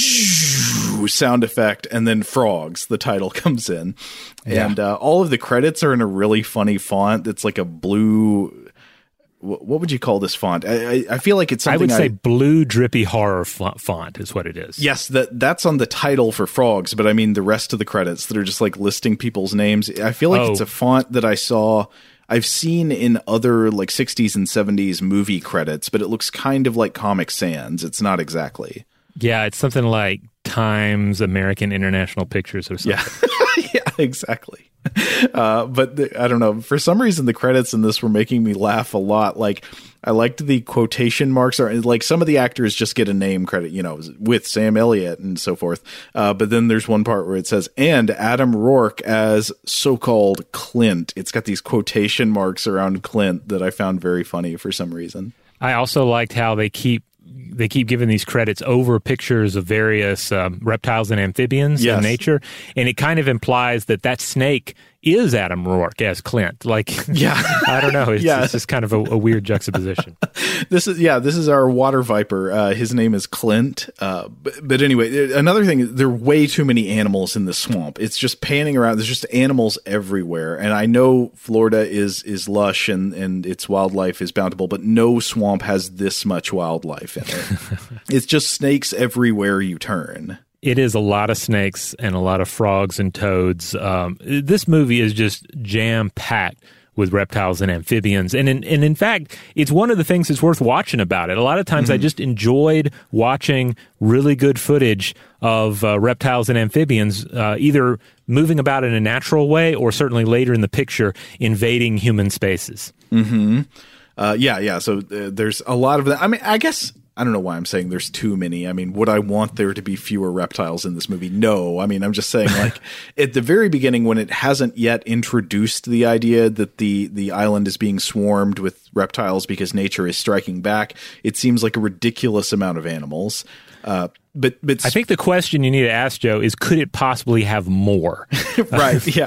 sound effect, and then frogs. The title comes in. Yeah. And all of the credits are in a really funny font that's like a blue... What would you call this font? I feel like it's something I would say blue drippy horror font is what it is. Yes, that's on the title for Frogs, but I mean the rest of the credits that are just like listing people's names. I feel like it's a font that I've seen in other like 60s and 70s movie credits, but it looks kind of like Comic Sans. It's not exactly. Yeah, it's something like Times, American International Pictures or something. Yeah, yeah, exactly. But I don't know. For some reason, the credits in this were making me laugh a lot. Like, I liked the quotation marks. Are like some of the actors just get a name credit, you know, with Sam Elliott and so forth. But then there's one part where it says, and Adam Rourke as so-called Clint. It's got these quotation marks around Clint that I found very funny for some reason. I also liked how they keep giving these credits over pictures of various reptiles and amphibians in nature, and it kind of implies that snake is Adam Rourke as Clint. Like, yeah, I don't know. It's just kind of a weird juxtaposition. This is our water viper. His name is Clint. But anyway, another thing, there are way too many animals in the swamp. It's just panning around. There's just animals everywhere. And I know Florida is lush and its wildlife is bountiful, but no swamp has this much wildlife in it. It's just snakes everywhere you turn. It is a lot of snakes and a lot of frogs and toads. This movie is just jam-packed with reptiles and amphibians. And in fact, it's one of the things that's worth watching about it. A lot of times I just enjoyed watching really good footage of reptiles and amphibians, either moving about in a natural way or certainly later in the picture, invading human spaces. Mm-hmm. So there's a lot of that. I mean, I guess... I don't know why I'm saying there's too many. I mean, would I want there to be fewer reptiles in this movie? No. I mean, I'm just saying, like, at the very beginning, when it hasn't yet introduced the idea that the island is being swarmed with reptiles because nature is striking back, it seems like a ridiculous amount of animals. But I think the question you need to ask, Joe, is could it possibly have more? Right, yeah.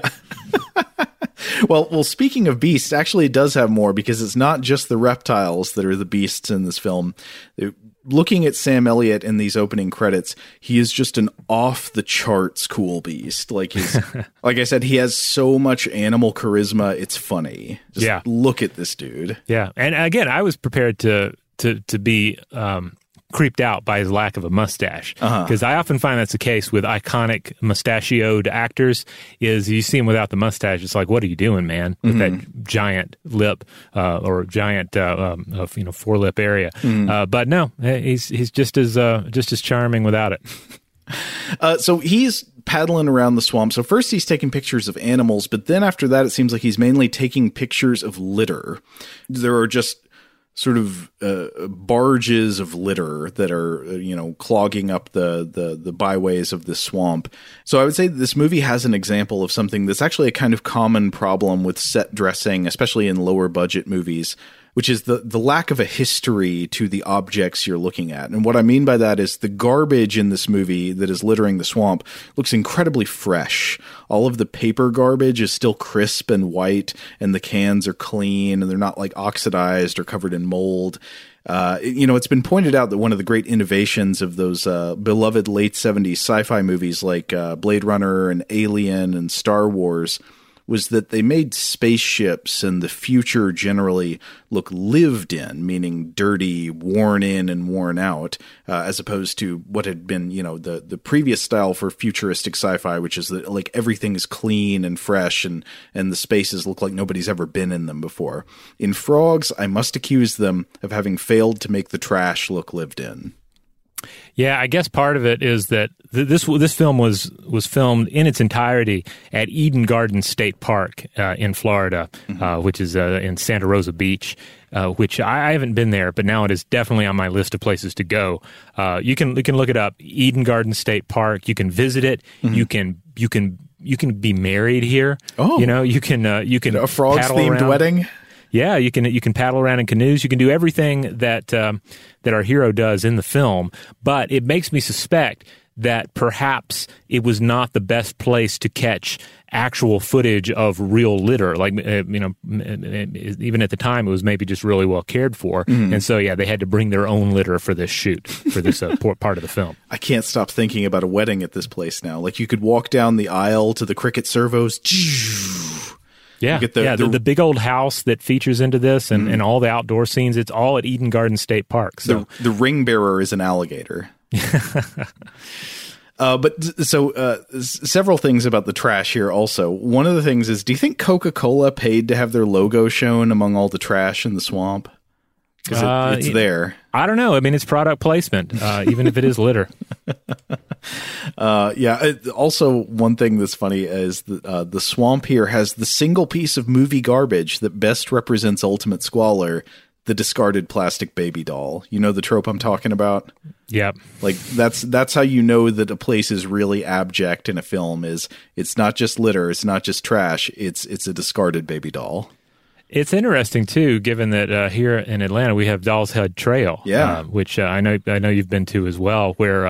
Well, speaking of beasts, actually it does have more, because it's not just the reptiles that are the beasts in this film. Looking at Sam Elliott in these opening credits, he is just an off-the-charts cool beast. Like, he's, like I said, he has so much animal charisma, it's funny. Just look at this dude. Yeah, and again, I was prepared to be... creeped out by his lack of a mustache, because I often find that's the case with iconic mustachioed actors. Is you see him without the mustache, it's like, what are you doing, man, with that giant lip or giant forelip area? But no, he's just as charming without it. So he's paddling around the swamp. So first he's taking pictures of animals, but then after that it seems like he's mainly taking pictures of litter. There are just sort of barges of litter that are, clogging up the byways of the swamp. So I would say this movie has an example of something that's actually a kind of common problem with set dressing, especially in lower budget movies, which is the lack of a history to the objects you're looking at. And what I mean by that is the garbage in this movie that is littering the swamp looks incredibly fresh. All of the paper garbage is still crisp and white, and the cans are clean, and they're not like oxidized or covered in mold. It's been pointed out that one of the great innovations of those beloved late 70s sci-fi movies like Blade Runner and Alien and Star Wars was that they made spaceships and the future generally look lived in, meaning dirty, worn in, and worn out, as opposed to what had been, the previous style for futuristic sci-fi, which is that like everything is clean and fresh and the spaces look like nobody's ever been in them before. In Frogs, I must accuse them of having failed to make the trash look lived in. Yeah, I guess part of it is that this film was filmed in its entirety at Eden Gardens State Park in Florida, which is in Santa Rosa Beach, which I haven't been there, but now it is definitely on my list of places to go. You can look it up, Eden Gardens State Park. You can visit it. You can be married here. Oh, you can a frogs themed wedding. Yeah, you can paddle around in canoes. You can do everything that our hero does in the film. But it makes me suspect that perhaps it was not the best place to catch actual footage of real litter. Like even at the time, it was maybe just really well cared for. And so they had to bring their own litter for this shoot, for this part of the film. I can't stop thinking about a wedding at this place now. Like you could walk down the aisle to the cricket servos. Yeah, the big old house that features into this and all the outdoor scenes, it's all at Eden Garden State Park. So the ring bearer is an alligator. Several things about the trash here also. One of the things is, do you think Coca-Cola paid to have their logo shown among all the trash in the swamp? Because it's there. I don't know. I mean, it's product placement, even if it is litter. Also, one thing that's funny is the swamp here has the single piece of movie garbage that best represents ultimate squalor, the discarded plastic baby doll. You know the trope I'm talking about? Yep. Like that's how you know that a place is really abject in a film. Is it's not just litter, it's not just trash, it's a discarded baby doll. It's interesting too, given that here in Atlanta we have Doll's Head Trail, which I know you've been to as well, where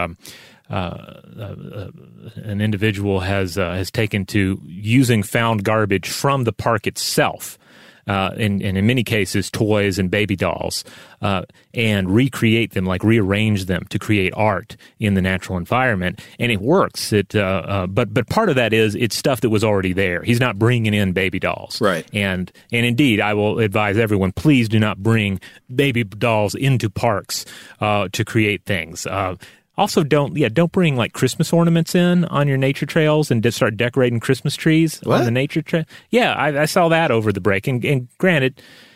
an individual has taken to using found garbage from the park itself, and in many cases toys and baby dolls, and recreate them, like rearrange them to create art in the natural environment, and it works. But part of that is it's stuff that was already there. He's not bringing in baby dolls, right? And indeed, I will advise everyone: please do not bring baby dolls into parks to create things. Also, don't bring like Christmas ornaments in on your nature trails and just start decorating Christmas trees on the nature trail. Yeah, I saw that over the break. And granted,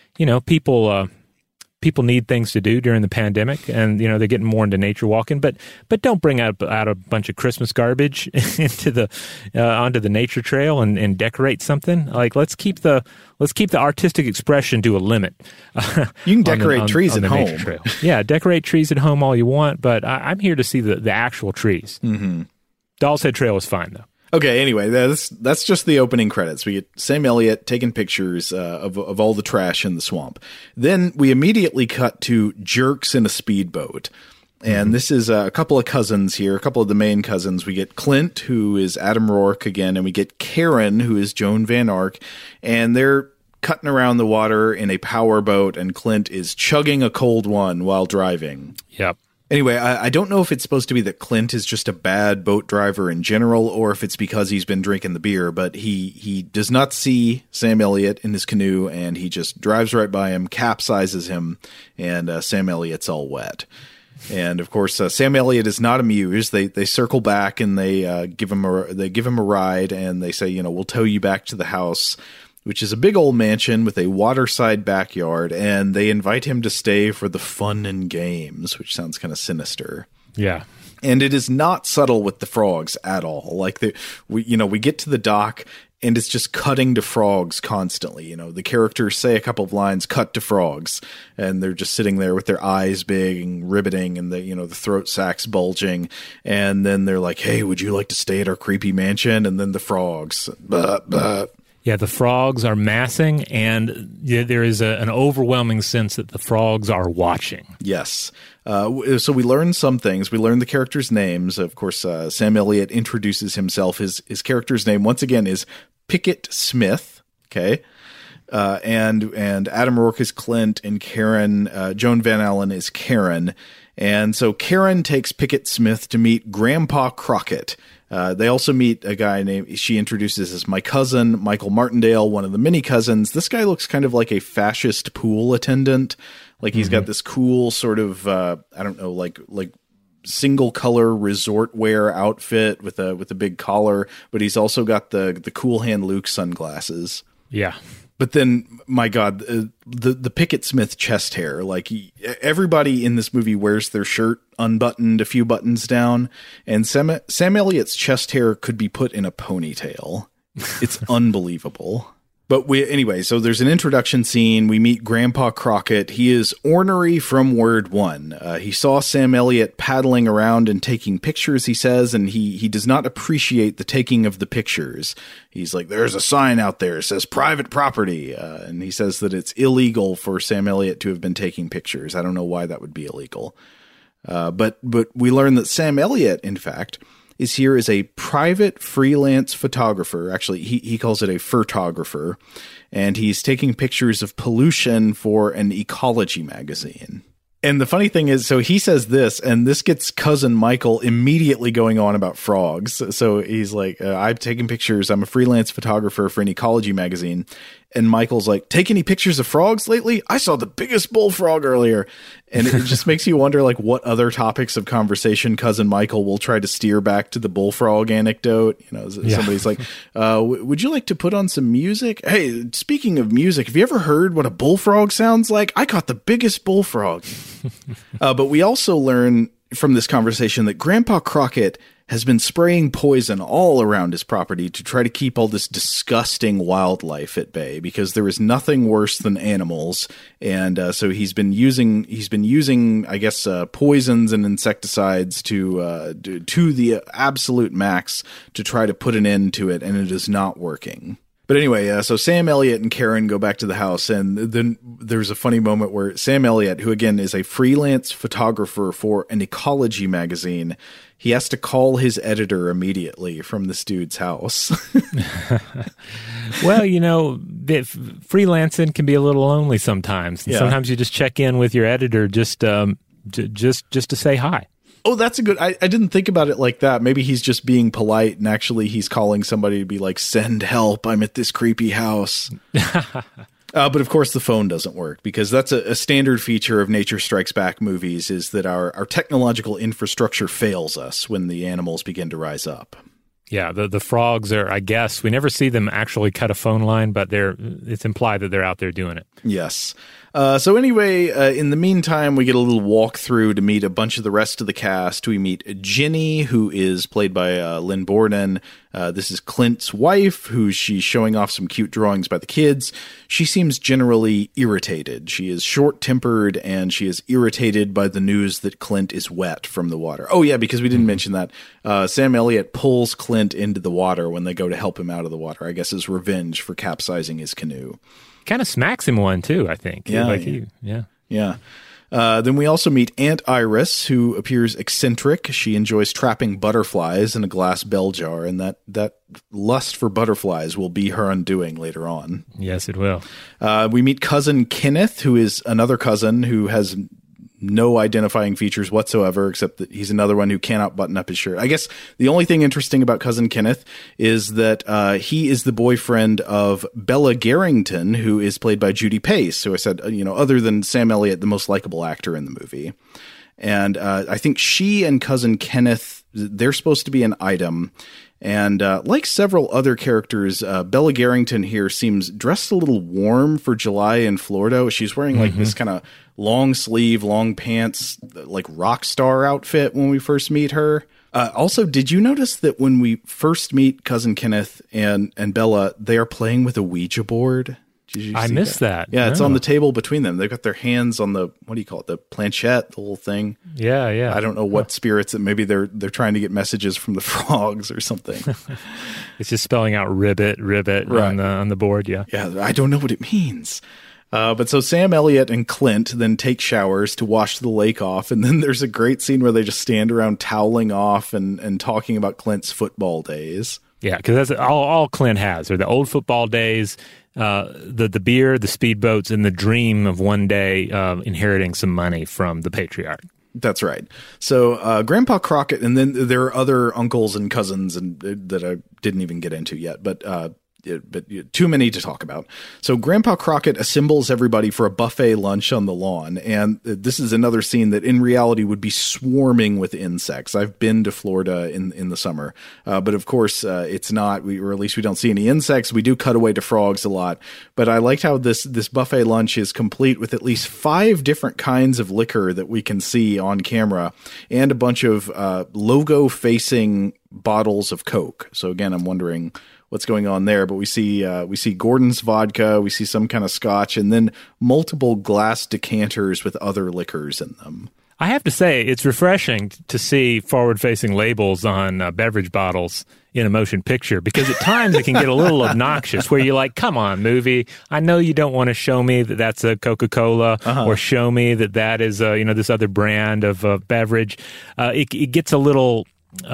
people need things to do during the pandemic, and they're getting more into nature walking. But don't bring out a bunch of Christmas garbage into onto the nature trail and decorate something. Like let's keep the artistic expression to a limit. You can decorate trees at home. Yeah, decorate trees at home all you want, but I'm here to see the actual trees. Mm-hmm. Doll's Head Trail was fine though. Okay, anyway, that's just the opening credits. We get Sam Elliott taking pictures of all the trash in the swamp. Then we immediately cut to jerks in a speedboat. And this is a couple of cousins here, a couple of the main cousins. We get Clint, who is Adam Rourke again, and we get Karen, who is Joan Van Ark. And they're cutting around the water in a power boat, and Clint is chugging a cold one while driving. Yep. Anyway, I don't know if it's supposed to be that Clint is just a bad boat driver in general, or if it's because he's been drinking the beer, but he does not see Sam Elliott in his canoe, and he just drives right by him, capsizes him, and Sam Elliott's all wet. And of course, Sam Elliott is not amused. They circle back and they give him a ride, and they say, we'll tow you back to the house, which is a big old mansion with a waterside backyard, and they invite him to stay for the fun and games, which sounds kind of sinister. Yeah. And it is not subtle with the frogs at all. Like we get to the dock and it's just cutting to frogs constantly. The characters say a couple of lines, cut to frogs, and they're just sitting there with their eyes big and ribbiting, and the throat sacs bulging. And then they're like, "Hey, would you like to stay at our creepy mansion?" And then the frogs, Yeah, the frogs are massing, and there is an overwhelming sense that the frogs are watching. Yes. So we learn some things. We learn the characters' names. Of course, Sam Elliott introduces himself. His character's name, once again, is Pickett Smith. Okay. And Adam Rourke is Clint, and Karen, Joan Van Allen is Karen. And so Karen takes Pickett Smith to meet Grandpa Crockett. They also meet a guy she introduces as my cousin, Michael Martindale, one of the many cousins. This guy looks kind of like a fascist pool attendant. Like he's got this cool sort of, like single color resort wear outfit with a big collar, but he's also got the Cool Hand Luke sunglasses. Yeah. But then, my God, the Pickett Smith chest hair, like everybody in this movie wears their shirt unbuttoned, a few buttons down, and Sam Elliott's chest hair could be put in a ponytail. It's unbelievable. But anyway, so there's an introduction scene. We meet Grandpa Crockett. He is ornery from word one. He saw Sam Elliott paddling around and taking pictures, he says, and he does not appreciate the taking of the pictures. He's like, there's a sign out there that says private property. And he says that it's illegal for Sam Elliott to have been taking pictures. I don't know why that would be illegal. But we learn that Sam Elliott, in fact, is here as a private freelance photographer. Actually, he calls it a photographer, and he's taking pictures of pollution for an ecology magazine. And the funny thing is, so he says this, and this gets cousin Michael immediately going on about frogs. So he's like, I'm taking pictures. I'm a freelance photographer for an ecology magazine. And Michael's like, take any pictures of frogs lately? I saw the biggest bullfrog earlier. And it just makes you wonder, like, what other topics of conversation cousin Michael will try to steer back to the bullfrog anecdote. You know, somebody's like, would you like to put on some music? Hey, speaking of music, have you ever heard what a bullfrog sounds like? I caught the biggest bullfrog. But we also learn from this conversation that Grandpa Crockett has been spraying poison all around his property to try to keep all this disgusting wildlife at bay, because there is nothing worse than animals. And so he's been using, I guess, poisons and insecticides to the absolute max to try to put an end to it, and it is not working. But anyway, so Sam Elliott and Karen go back to the house, and then there's a funny moment where Sam Elliott, who again is a freelance photographer for an ecology magazine, he has to call his editor immediately from this dude's house. Well, you know, freelancing can be a little lonely sometimes. Yeah. Sometimes you just check in with your editor just to say hi. Oh, that's a good... I didn't think about it like that. Maybe he's just being polite, and actually he's calling somebody to be like, send help, I'm at this creepy house. But of course the phone doesn't work, because that's a standard feature of Nature Strikes Back movies, is that our technological infrastructure fails us when the animals begin to rise up. Yeah, the frogs are, I guess, we never see them actually cut a phone line, but it's implied that they're out there doing it. Yes. So anyway, in the meantime, we get a little walkthrough to meet a bunch of the rest of the cast. We meet Ginny, who is played by Lynn Borden. This is Clint's wife, who she's showing off some cute drawings by the kids. She seems generally irritated. She is short-tempered, and she is irritated by the news that Clint is wet from the water. Oh, yeah, because we didn't mention that. Sam Elliott pulls Clint into the water when they go to help him out of the water, I guess as revenge for capsizing his canoe. Kind of smacks him one, too, I think. Yeah. Then we also meet Aunt Iris, who appears eccentric. She enjoys trapping butterflies in a glass bell jar, and that lust for butterflies will be her undoing later on. Yes, it will. We meet cousin Kenneth, who is another cousin who has no identifying features whatsoever, except that he's another one who cannot button up his shirt. I guess the only thing interesting about cousin Kenneth is that he is the boyfriend of Bella Garrington, who is played by Judy Pace, who I said, other than Sam Elliott, the most likable actor in the movie. And I think she and cousin Kenneth, they're supposed to be an item. And like several other characters, Bella Garrington here seems dressed a little warm for July in Florida. She's wearing like this kind of long sleeve, long pants, like rock star outfit when we first meet her. Also, did you notice that when we first meet cousin Kenneth and Bella, they are playing with a Ouija board? I missed that. Yeah, it's on the table between them. They've got their hands on the, what do you call it? The planchette, the little thing. Yeah. I don't know what spirits that maybe they're trying to get messages from the frogs or something. It's just spelling out ribbit right. on the board. Yeah. Yeah. I don't know what it means. But so Sam Elliott and Clint then take showers to wash the lake off. And then there's a great scene where they just stand around toweling off and talking about Clint's football days. Yeah, because that's all Clint has are the old football days, the beer, the speedboats, and the dream of one day inheriting some money from the patriarch. That's right. So Grandpa Crockett, and then there are other uncles and cousins that I didn't even get into yet. But too many to talk about. So Grandpa Crockett assembles everybody for a buffet lunch on the lawn, and this is another scene that in reality would be swarming with insects. I've been to Florida in the summer, but of course it's not, or at least we don't see any insects. We do cut away to frogs a lot, but I liked how this buffet lunch is complete with at least 5 different kinds of liquor that we can see on camera, and a bunch of logo-facing bottles of Coke. So again, I'm wondering what's going on there, but we see Gordon's vodka, we see some kind of scotch, and then multiple glass decanters with other liquors in them. I have to say, it's refreshing to see forward-facing labels on beverage bottles in a motion picture, because at times it can get a little obnoxious where you're like, come on, movie, I know you don't want to show me that that's a Coca-Cola or show me that is this other brand of beverage. It gets a little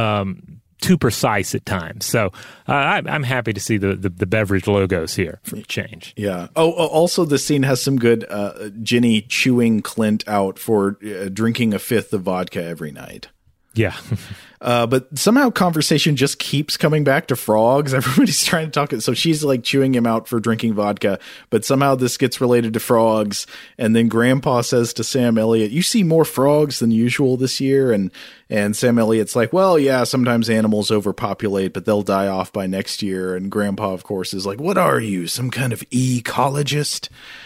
too precise at times. So I'm happy to see the beverage logos here for a change. Yeah. Oh, also the scene has some good Ginny chewing Clint out for drinking a 5th of vodka every night. Yeah. But somehow conversation just keeps coming back to frogs. Everybody's trying to talk. So she's like chewing him out for drinking vodka, but somehow this gets related to frogs. And then Grandpa says to Sam Elliott, you see more frogs than usual this year. And Sam Elliott's like, well, yeah, sometimes animals overpopulate, but they'll die off by next year. And Grandpa, of course, is like, what are you, some kind of ecologist?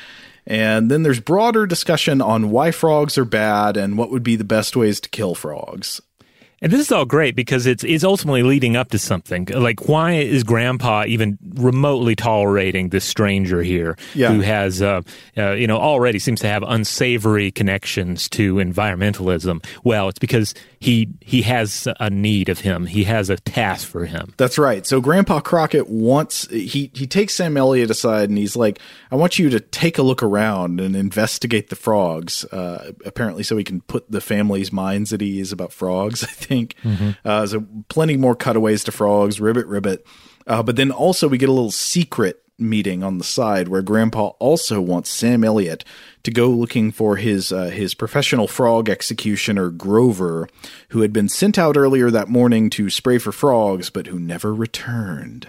And then there's broader discussion on why frogs are bad and what would be the best ways to kill frogs. And this is all great because it's ultimately leading up to something. Like, why is Grandpa even remotely tolerating this stranger here who has, already seems to have unsavory connections to environmentalism? Well, it's because he has a need of him. He has a task for him. That's right. So Grandpa Crockett he takes Sam Elliott aside and he's like, I want you to take a look around and investigate the frogs, apparently so he can put the family's minds at ease about frogs, I think. So plenty more cutaways to frogs, ribbit. But then also we get a little secret meeting on the side where Grandpa also wants Sam Elliott to go looking for his professional frog executioner, Grover, who had been sent out earlier that morning to spray for frogs, but who never returned.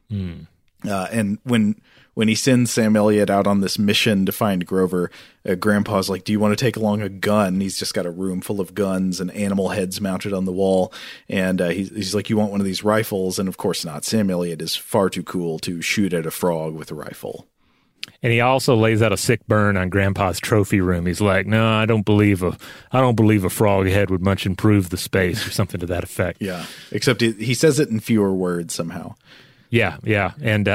And when he sends Sam Elliott out on this mission to find Grover, Grandpa's like, do you want to take along a gun? He's just got a room full of guns and animal heads mounted on the wall. And he's like, you want one of these rifles? And of course not. Sam Elliott is far too cool to shoot at a frog with a rifle. And he also lays out a sick burn on Grandpa's trophy room. He's like, no, I don't believe a frog head would much improve the space, or something to that effect. Yeah. Except he says it in fewer words somehow. Yeah, and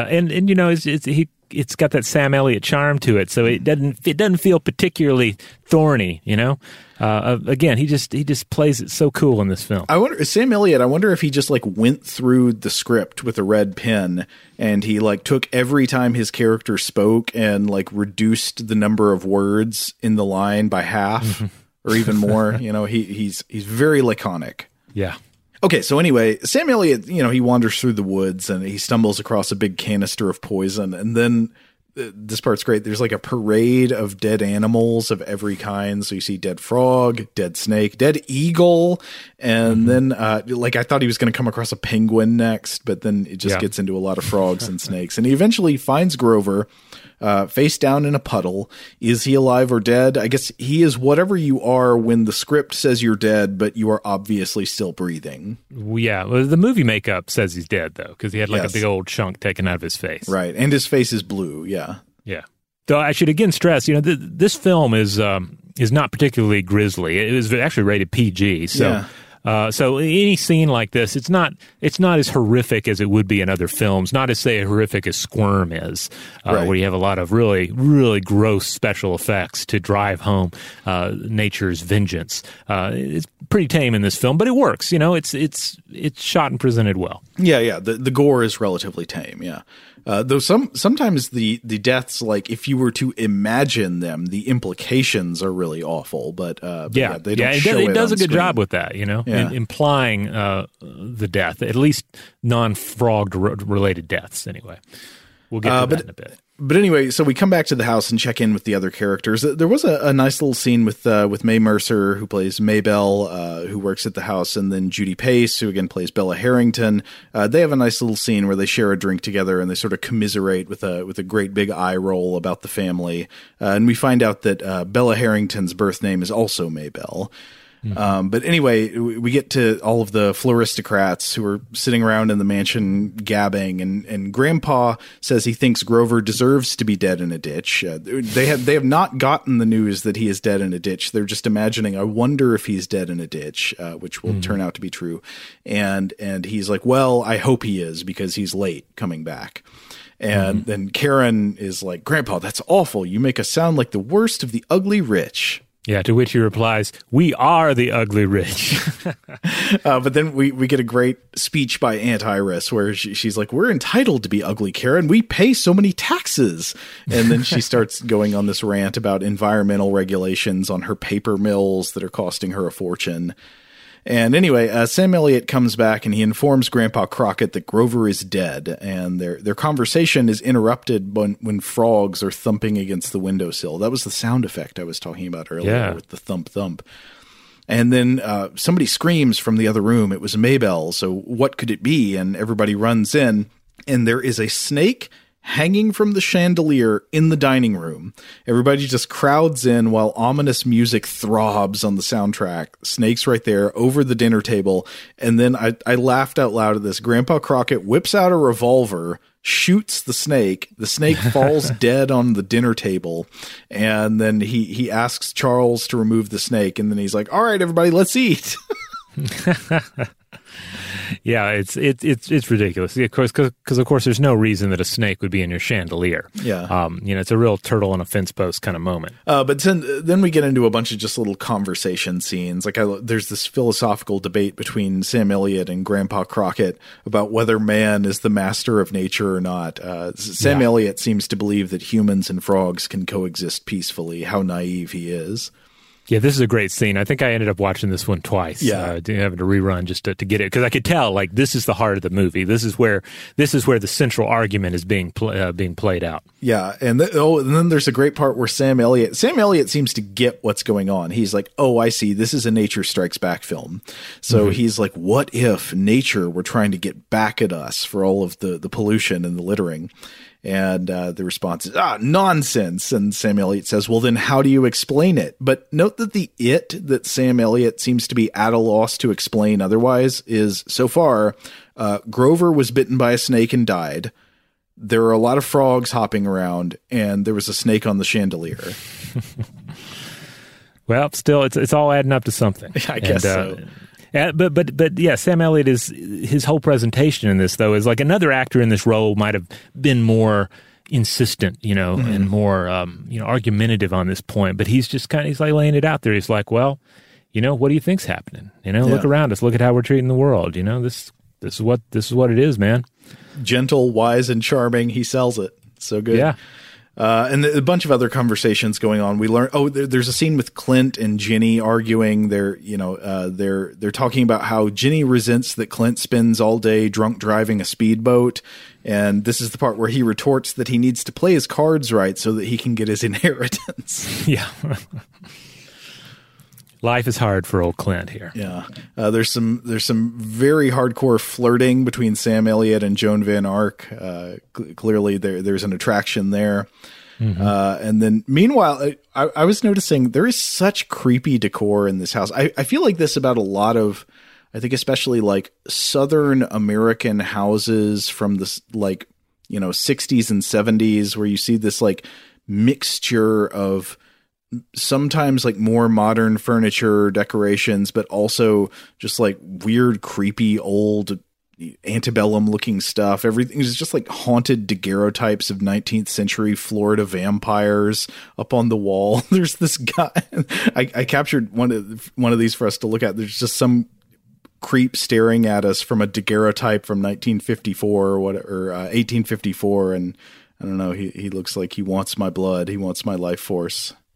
it's got that Sam Elliott charm to it, so it doesn't feel particularly thorny, Again, he just plays it so cool in this film. I wonder if he just like went through the script with a red pen and he like took every time his character spoke and like reduced the number of words in the line by half or even more. He's very laconic. Yeah. Okay, so anyway, Sam Elliott, he wanders through the woods and he stumbles across a big canister of poison. And then this part's great. There's like a parade of dead animals of every kind. So you see dead frog, dead snake, dead eagle. And then I thought he was going to come across a penguin next, but then it just gets into a lot of frogs and snakes. And he eventually finds Grover face down in a puddle. Is he alive or dead? I guess he is whatever you are when the script says you're dead, but you are obviously still breathing. Yeah, well, the movie makeup says he's dead, though, because he had a big old chunk taken out of his face. Right, and his face is blue, yeah. Yeah. Though I should again stress, this film is not particularly grisly. It was actually rated PG, so... Yeah. So any scene like this, it's not as horrific as it would be in other films. Not as say horrific as Squirm is, where you have a lot of really, really gross special effects to drive home nature's vengeance. It's pretty tame in this film, but it works. It's shot and presented well. Yeah. The gore is relatively tame. Yeah. Though sometimes the deaths, like if you were to imagine them, the implications are really awful. But they don't show it does a good screen. job with that, implying the death, at least non-frog related deaths. Anyway, we'll get to that in a bit. But anyway, so we come back to the house and check in with the other characters. There was a nice little scene with Mae Mercer, who plays Maybelle, who works at the house, and then Judy Pace, who again plays Bella Harrington. They have a nice little scene where they share a drink together and they sort of commiserate with a great big eye roll about the family. And we find out that Bella Harrington's birth name is also Maybelle. But anyway, we get to all of the floristocrats who are sitting around in the mansion gabbing, and Grandpa says he thinks Grover deserves to be dead in a ditch. They have not gotten the news that he is dead in a ditch. They're just imagining, I wonder if he's dead in a ditch, which will turn out to be true. And he's like, well, I hope he is, because he's late coming back. And then Karen is like, Grandpa, that's awful. You make us sound like the worst of the ugly rich. Yeah, to which he replies, we are the ugly rich. But then we get a great speech by Aunt Iris where she's like, we're entitled to be ugly, Karen. We pay so many taxes. And then she starts going on this rant about environmental regulations on her paper mills that are costing her a fortune. And anyway, Sam Elliott comes back and he informs Grandpa Crockett that Grover is dead, and their conversation is interrupted when frogs are thumping against the windowsill. That was the sound effect I was talking about earlier with the thump thump. And then somebody screams from the other room. It was Maybelle. So what could it be? And everybody runs in, and there is a snake hanging from the chandelier in the dining room. Everybody just crowds in while ominous music throbs on the soundtrack. Snake's right there over the dinner table. And then I laughed out loud at this. Grandpa Crockett whips out a revolver, shoots the snake. The snake falls dead on the dinner table. And then he asks Charles to remove the snake. And then he's like, all right, everybody, let's eat. Yeah, it's ridiculous. Of course, because of course, there's no reason that a snake would be in your chandelier. Yeah, it's a real turtle on a fence post kind of moment. But then we get into a bunch of just little conversation scenes. Like there's this philosophical debate between Sam Elliott and Grandpa Crockett about whether man is the master of nature or not. Sam Elliott seems to believe that humans and frogs can coexist peacefully. How naive he is. Yeah, this is a great scene. I think I ended up watching this one twice. Yeah, having to rerun just to get it, because I could tell like this is the heart of the movie. This is where the central argument is being played out. Yeah, and then there's a great part where Sam Elliott seems to get what's going on. He's like, oh, I see. This is a Nature Strikes Back film. So he's like, what if nature were trying to get back at us for all of the pollution and the littering? And the response is, nonsense. And Sam Elliott says, well, then how do you explain it? But note that the that Sam Elliott seems to be at a loss to explain otherwise is, so far, Grover was bitten by a snake and died. There are a lot of frogs hopping around, and there was a snake on the chandelier. Well, still, it's all adding up to something. I guess so. But yeah, Sam Elliott his whole presentation in this, though, is like another actor in this role might have been more insistent, and more, argumentative on this point. But he's like laying it out there. He's like, well, what do you think's happening? Look around us. Look at how we're treating the world. This is what it is, man. Gentle, wise, and charming. He sells it. So good. Yeah. And a bunch of other conversations going on. We learn. There's a scene with Clint and Ginny arguing. They're talking about how Ginny resents that Clint spends all day drunk driving a speedboat, and this is the part where he retorts that he needs to play his cards right so that he can get his inheritance. Yeah. Life is hard for old Clint here. Yeah, there's some very hardcore flirting between Sam Elliott and Joan Van Ark. Clearly, there's an attraction there. And then, meanwhile, I was noticing there is such creepy decor in this house. I feel like this about a lot of, I think, especially like Southern American houses from the 60s and 70s, where you see this like mixture of sometimes like more modern furniture decorations, but also just like weird, creepy, old antebellum looking stuff. Everything is just like haunted daguerreotypes of 19th century Florida vampires up on the wall. There's this guy, I captured one of these for us to look at. There's just some creep staring at us from a daguerreotype from 1954 or 1854. And I don't know, he looks like he wants my blood. He wants my life force.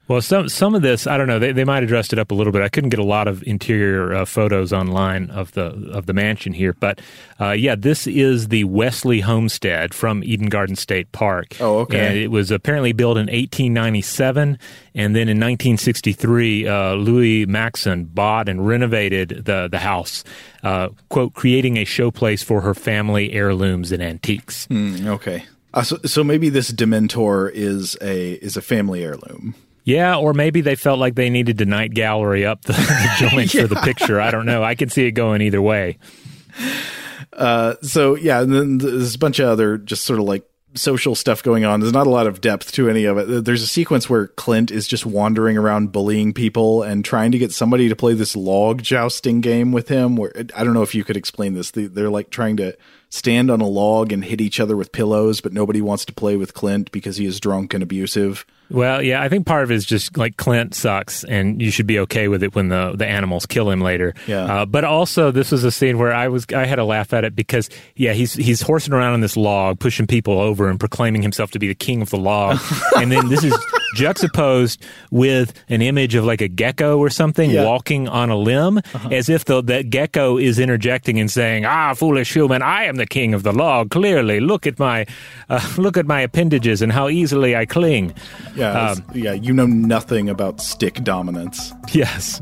Well, some of this, I don't know. They might have dressed it up a little bit. I couldn't get a lot of interior photos online of the mansion here, but this is the Wesley homestead from Eden Garden State Park. Oh, okay. And it was apparently built in 1897, and then in 1963, Louis Maxon bought and renovated the house, quote, creating a showplace for her family heirlooms and antiques. Okay. So maybe this Dementor is a family heirloom. Yeah, or maybe they felt like they needed to night gallery up the joint for the picture. I don't know. I can see it going either way. And then there's a bunch of other just sort of like social stuff going on. There's not a lot of depth to any of it. There's a sequence where Clint is just wandering around bullying people and trying to get somebody to play this log jousting game with him. Where I don't know if you could explain this. They're like trying to stand on a log and hit each other with pillows, but nobody wants to play with Clint because he is drunk and abusive. Well, yeah, I think part of it is just like Clint sucks, and you should be okay with it when the animals kill him later. Yeah. But also, this was a scene where I had a laugh at it because, he's horsing around on this log, pushing people over and proclaiming himself to be the king of the log. And then this is juxtaposed with an image of like a gecko or something walking on a limb, as if that gecko is interjecting and saying, foolish human, I am the king of the log. Clearly, look at my appendages and how easily I cling. Yeah, you know nothing about stick dominance. Yes.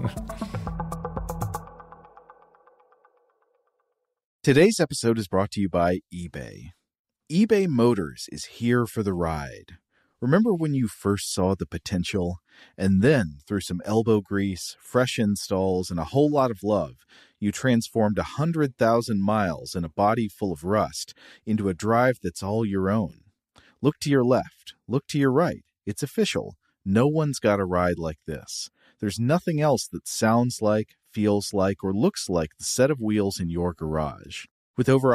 Today's episode is brought to you by eBay. eBay Motors is here for the ride. Remember when you first saw the potential? And then, through some elbow grease, fresh installs, and a whole lot of love, you transformed 100,000 miles and a body full of rust into a drive that's all your own. Look to your left. Look to your right. It's official. No one's got a ride like this. There's nothing else that sounds like, feels like, or looks like the set of wheels in your garage. With over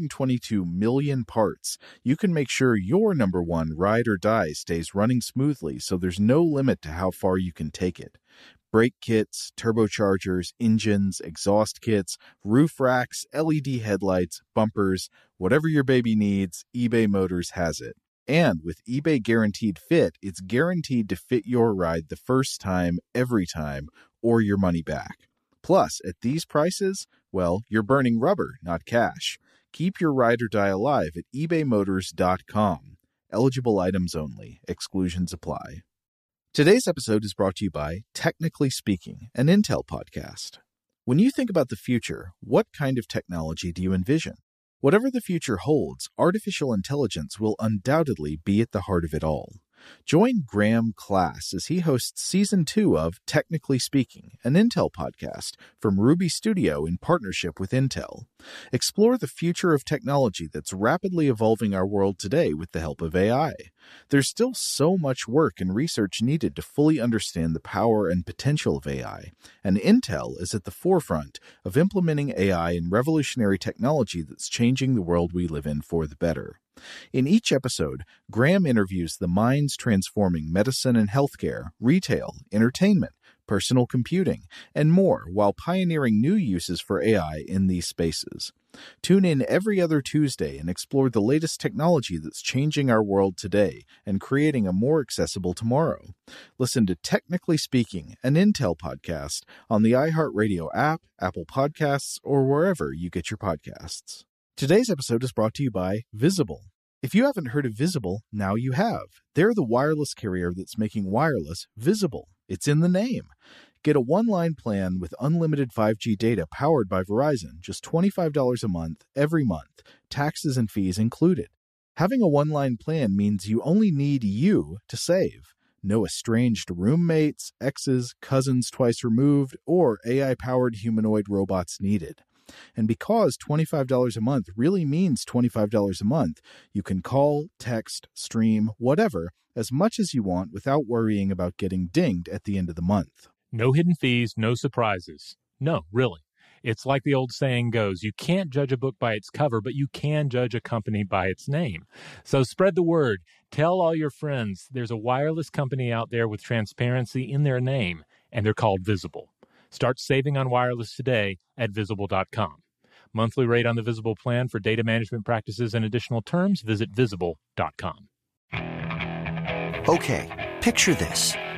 122 million parts, you can make sure your number one ride or die stays running smoothly, so there's no limit to how far you can take it. Brake kits, turbochargers, engines, exhaust kits, roof racks, LED headlights, bumpers, whatever your baby needs, eBay Motors has it. And with eBay Guaranteed Fit, it's guaranteed to fit your ride the first time, every time, or your money back. Plus, at these prices, well, you're burning rubber, not cash. Keep your ride or die alive at ebaymotors.com. Eligible items only. Exclusions apply. Today's episode is brought to you by Technically Speaking, an Intel podcast. When you think about the future, what kind of technology do you envision? Whatever the future holds, artificial intelligence will undoubtedly be at the heart of it all. Join Graham Class as he hosts Season 2 of Technically Speaking, an Intel podcast from Ruby Studio in partnership with Intel. Explore the future of technology that's rapidly evolving our world today with the help of AI. There's still so much work and research needed to fully understand the power and potential of AI, and Intel is at the forefront of implementing AI in revolutionary technology that's changing the world we live in for the better. In each episode, Graham interviews the minds transforming medicine and healthcare, retail, entertainment, personal computing, and more while pioneering new uses for AI in these spaces. Tune in every other Tuesday and explore the latest technology that's changing our world today and creating a more accessible tomorrow. Listen to Technically Speaking, an Intel podcast on the iHeartRadio app, Apple Podcasts, or wherever you get your podcasts. Today's episode is brought to you by Visible. If you haven't heard of Visible, now you have. They're the wireless carrier that's making wireless visible. It's in the name. Get a one-line plan with unlimited 5G data powered by Verizon, just $25 a month, every month, taxes and fees included. Having a one-line plan means you only need you to save. No estranged roommates, exes, cousins twice removed, or AI-powered humanoid robots needed. And because $25 a month really means $25 a month, you can call, text, stream, whatever, as much as you want without worrying about getting dinged at the end of the month. No hidden fees, no surprises. No, really. It's like the old saying goes, you can't judge a book by its cover, but you can judge a company by its name. So spread the word. Tell all your friends there's a wireless company out there with transparency in their name, and they're called Visible. Start saving on wireless today at Visible.com. Monthly rate on the Visible plan for data management practices and additional terms, visit Visible.com. Okay, picture this.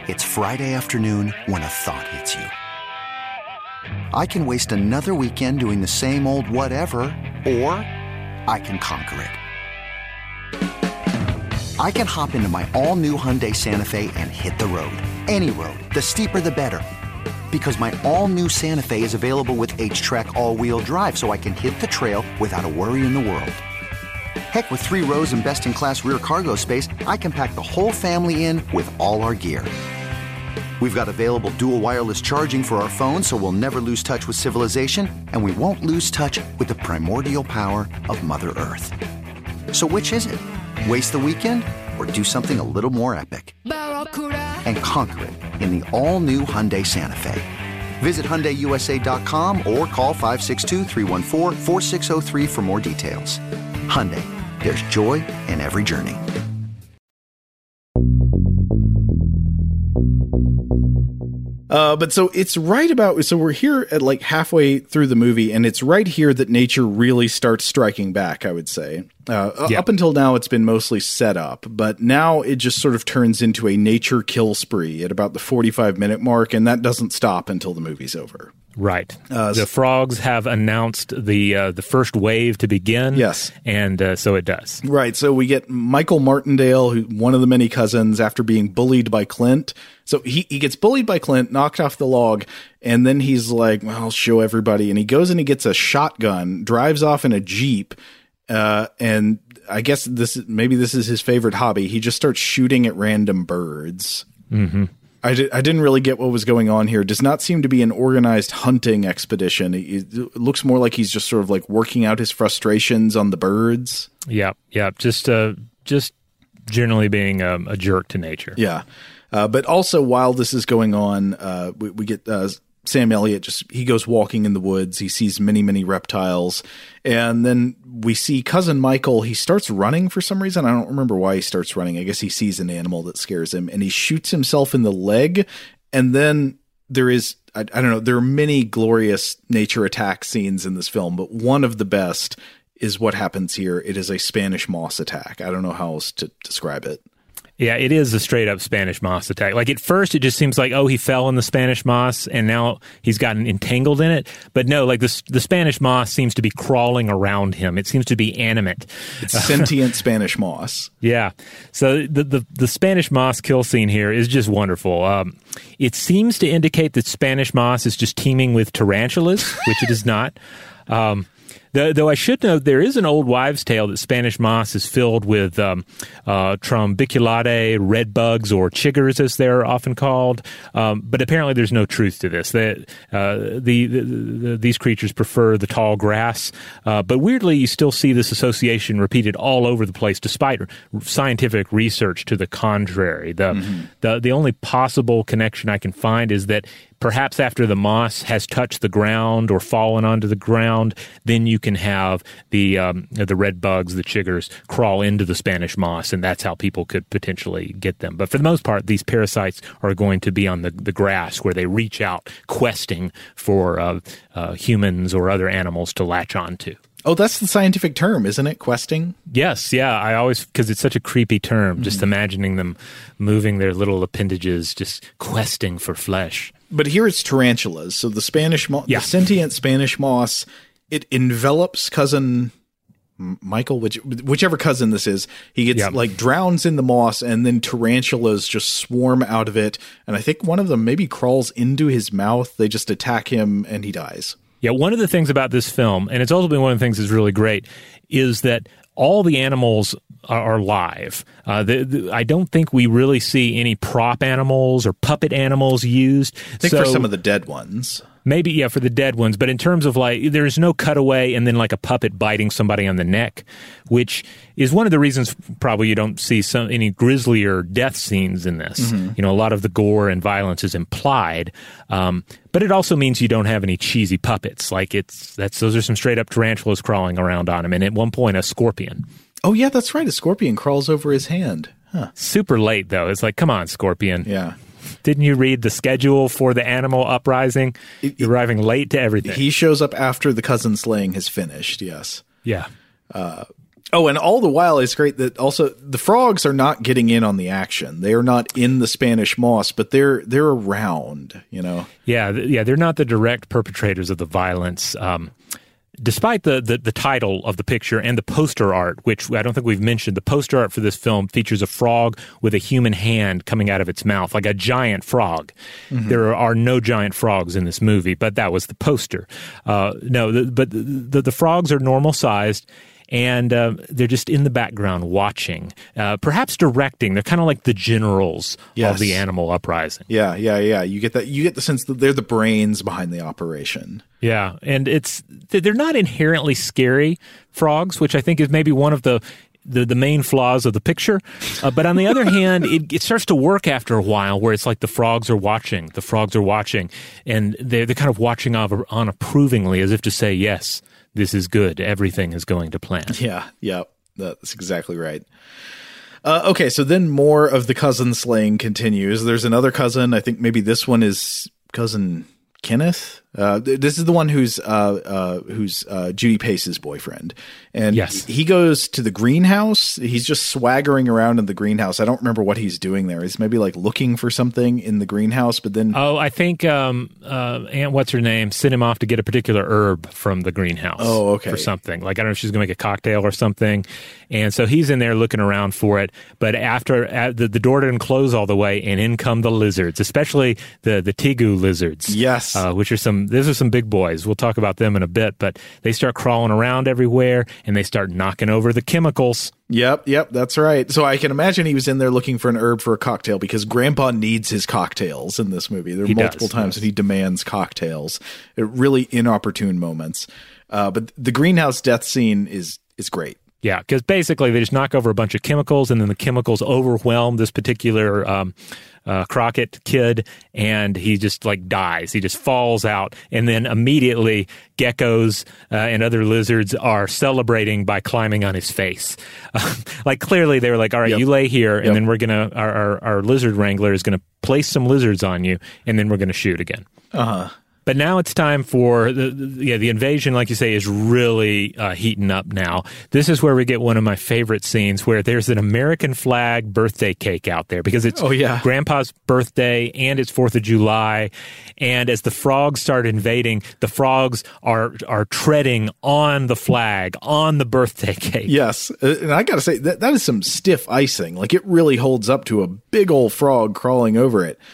It's Friday afternoon when a thought hits you. I can waste another weekend doing the same old whatever, or I can conquer it. I can hop into my all-new Hyundai Santa Fe and hit the road. Any road. The steeper, the better. Because my all-new Santa Fe is available with H-Track all-wheel drive, so I can hit the trail without a worry in the world. Heck, with 3 rows and best-in-class rear cargo space, I can pack the whole family in with all our gear. We've got available dual wireless charging for our phones, so we'll never lose touch with civilization, and we won't lose touch with the primordial power of Mother Earth. So which is it? Waste the weekend or do something a little more epic? And conquer it in the all-new Hyundai Santa Fe. Visit HyundaiUSA.com or call 562-314-4603 for more details. Hyundai, there's joy in every journey. But so it's right about, so we're here at like halfway through the movie, and it's right here that nature really starts striking back, I would say. Up until now, it's been mostly set up, but now it just sort of turns into a nature kill spree at about the 45-minute mark, and that doesn't stop until the movie's over. Right. The frogs have announced the first wave to begin. Yes. And so it does. Right. So we get Michael Martindale, one of the many cousins, after being bullied by Clint. So he gets bullied by Clint, knocked off the log, and then he's like, well, I'll show everybody. And he goes and he gets a shotgun, drives off in a Jeep, and I guess maybe this is his favorite hobby. He just starts shooting at random birds. Mm-hmm. I didn't really get what was going on here. It does not seem to be an organized hunting expedition. It looks more like he's just sort of like working out his frustrations on the birds. Yeah. Just generally being a jerk to nature. Yeah. But also while this is going on, we get Sam Elliott, he goes walking in the woods. He sees many, many reptiles. And then we see cousin Michael. He starts running for some reason. I don't remember why he starts running. I guess he sees an animal that scares him, and he shoots himself in the leg. And then there is, I don't know, there are many glorious nature attack scenes in this film, but one of the best is what happens here. It is a Spanish moss attack. I don't know how else to describe it. Yeah, it is a straight-up Spanish moss attack. Like, at first, it just seems like, he fell in the Spanish moss, and now he's gotten entangled in it. But no, like, the Spanish moss seems to be crawling around him. It seems to be animate. It's sentient Spanish moss. Yeah. So the Spanish moss kill scene here is just wonderful. It seems to indicate that Spanish moss is just teeming with tarantulas, which it is not. Though I should note, there is an old wives' tale that Spanish moss is filled with trombiculate, red bugs, or chiggers, as they're often called. But apparently there's no truth to this. These creatures prefer the tall grass. But weirdly, you still see this association repeated all over the place, despite scientific research to the contrary. The only possible connection I can find is that perhaps after the moss has touched the ground or fallen onto the ground, then you can have the red bugs, the chiggers, crawl into the Spanish moss, and that's how people could potentially get them. But for the most part, these parasites are going to be on the grass, where they reach out questing for humans or other animals to latch onto. Oh, that's the scientific term, isn't it? Questing? Yes, yeah. I always, because it's such a creepy term, just imagining them moving their little appendages, just questing for flesh. But here it's tarantulas. So the Spanish the sentient Spanish moss, it envelops cousin Michael, whichever cousin this is. He gets drowns in the moss, and then tarantulas just swarm out of it. And I think one of them maybe crawls into his mouth. They just attack him, and he dies. Yeah, one of the things about this film, and it's also been one of the things that's really great, is that all the animals are live. I don't think we really see any prop animals or puppet animals used. I think for some of the dead ones. Maybe, yeah, for the dead ones. But in terms of, like, there's no cutaway and then, like, a puppet biting somebody on the neck, which is one of the reasons probably you don't see any grislier death scenes in this. Mm-hmm. You know, a lot of the gore and violence is implied. But it also means you don't have any cheesy puppets. Like, those are some straight-up tarantulas crawling around on him. And at one point, a scorpion. Oh, yeah, that's right. A scorpion crawls over his hand. Huh. Super late, though. It's like, come on, scorpion. Yeah. Didn't you read the schedule for the animal uprising? You're arriving late to everything. He shows up after the cousin slaying has finished, yes. Yeah. Oh, and all the while, it's great that also the frogs are not getting in on the action. They are not in the Spanish moss, but they're around, you know? Yeah, they're not the direct perpetrators of the violence. Despite the title of the picture and the poster art, which I don't think we've mentioned, the poster art for this film features a frog with a human hand coming out of its mouth, like a giant frog. Mm-hmm. There are no giant frogs in this movie, but that was the poster. The frogs are normal sized. And they're just in the background watching, perhaps directing. They're kind of like the generals of the animal uprising. Yeah. You get that. You get the sense that they're the brains behind the operation. Yeah, and they're not inherently scary frogs, which I think is maybe one of the main flaws of the picture. But on the other hand, it starts to work after a while, where it's like the frogs are watching, and they're kind of watching unapprovingly, as if to say, yes, this is good. Everything is going to plan. Yeah, that's exactly right. Okay, so then more of the cousin slaying continues. There's another cousin. I think maybe this one is cousin Kenneth. This is the one who's Judy Pace's boyfriend. And he goes to the greenhouse. He's just swaggering around in the greenhouse. I don't remember what he's doing there. He's maybe like looking for something in the greenhouse, but then... Oh, I think Aunt What's-Her-Name sent him off to get a particular herb from the greenhouse. Oh, okay. For something. Like, I don't know if she's going to make a cocktail or something. And so he's in there looking around for it. But after the door didn't close all the way, and in come the lizards, especially the Tegu lizards. Yes. Which are some big boys. We'll talk about them in a bit, but they start crawling around everywhere, and they start knocking over the chemicals. Yep, that's right. So I can imagine he was in there looking for an herb for a cocktail, because Grandpa needs his cocktails in this movie. There are multiple times that he demands cocktails at really inopportune moments. But the greenhouse death scene is great. Yeah, because basically they just knock over a bunch of chemicals, and then the chemicals overwhelm this particular Crockett kid, and he just like dies. He just falls out, and then immediately geckos and other lizards are celebrating by climbing on his face. Like, clearly they were like, all right, you lay here, and then we're gonna our lizard wrangler is gonna place some lizards on you, and then we're gonna shoot again. But now it's time for the invasion, like you say, is really heating up now. This is where we get one of my favorite scenes, where there's an American flag birthday cake out there, because it's Grandpa's birthday and it's 4th of July. And as the frogs start invading, the frogs are treading on the flag, on the birthday cake. Yes. And I got to say, that is some stiff icing. Like, it really holds up to a big old frog crawling over it.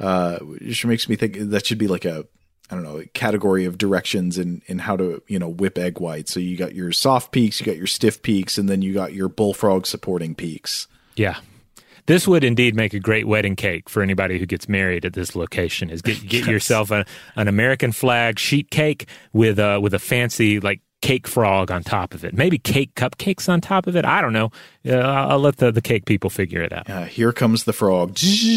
Which makes me think that should be like a category of directions in how to, whip egg whites. So you got your soft peaks, you got your stiff peaks, and then you got your bullfrog supporting peaks. Yeah. This would indeed make a great wedding cake for anybody who gets married at this location, is get yourself an American flag sheet cake with a fancy, like, cake frog on top of it. Maybe cake cupcakes on top of it. I don't know. I'll let the cake people figure it out. Here comes the frog.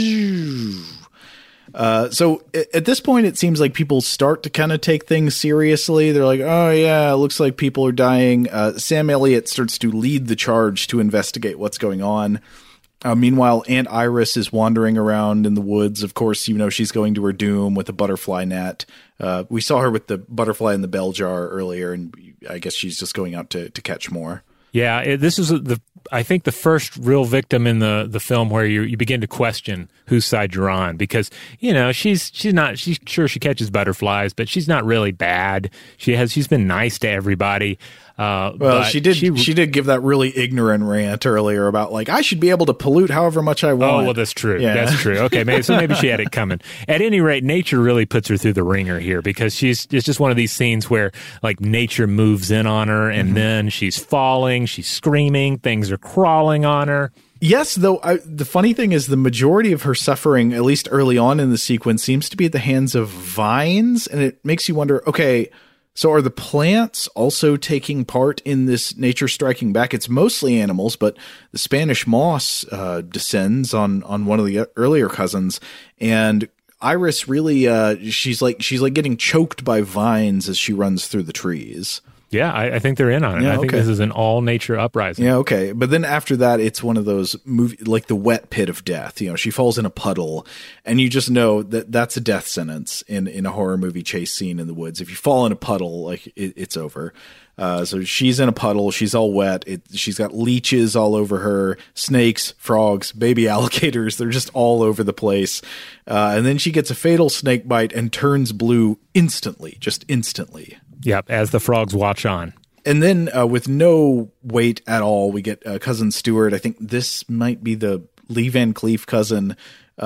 So at this point, it seems like people start to kind of take things seriously. They're like, oh, yeah, it looks like people are dying. Sam Elliott starts to lead the charge to investigate what's going on. Meanwhile, Aunt Iris is wandering around in the woods. Of course, she's going to her doom with a butterfly net. We saw her with the butterfly in the bell jar earlier, and I guess she's just going out to catch more. Yeah, this is I think the first real victim in the film where you begin to question whose side you're on, because she's sure she catches butterflies, but she's not really bad. She's been nice to everybody. Well, she did give that really ignorant rant earlier about, like, I should be able to pollute however much I want. Oh, well, that's true. Yeah. That's true. Okay, maybe she had it coming. At any rate, nature really puts her through the ringer here, because it's just one of these scenes where, like, nature moves in on her, and then she's falling, she's screaming, things are crawling on her. Yes, though the funny thing is the majority of her suffering, at least early on in the sequence, seems to be at the hands of vines, and it makes you wonder, okay, so are the plants also taking part in this nature striking back? It's mostly animals, but the Spanish moss descends on one of the earlier cousins, and Iris really she's like getting choked by vines as she runs through the trees. Yeah, I think they're in on it. Yeah, I think this is an all-nature uprising. Yeah, okay. But then after that, it's one of those like the wet pit of death. She falls in a puddle, and you just know that that's a death sentence in a horror movie chase scene in the woods. If you fall in a puddle, like it's over. So she's in a puddle. She's all wet. She's got leeches all over her, snakes, frogs, baby alligators. They're just all over the place. And then she gets a fatal snake bite and turns blue instantly, just instantly. Yep, as the frogs watch on. And then with no weight at all, we get Cousin Stuart. I think this might be the Lee Van Cleef cousin.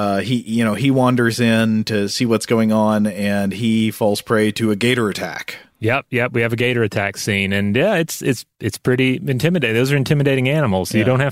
He wanders in to see what's going on, and he falls prey to a gator attack. Yep. We have a gator attack scene, and yeah, it's pretty intimidating. Those are intimidating animals. So you don't have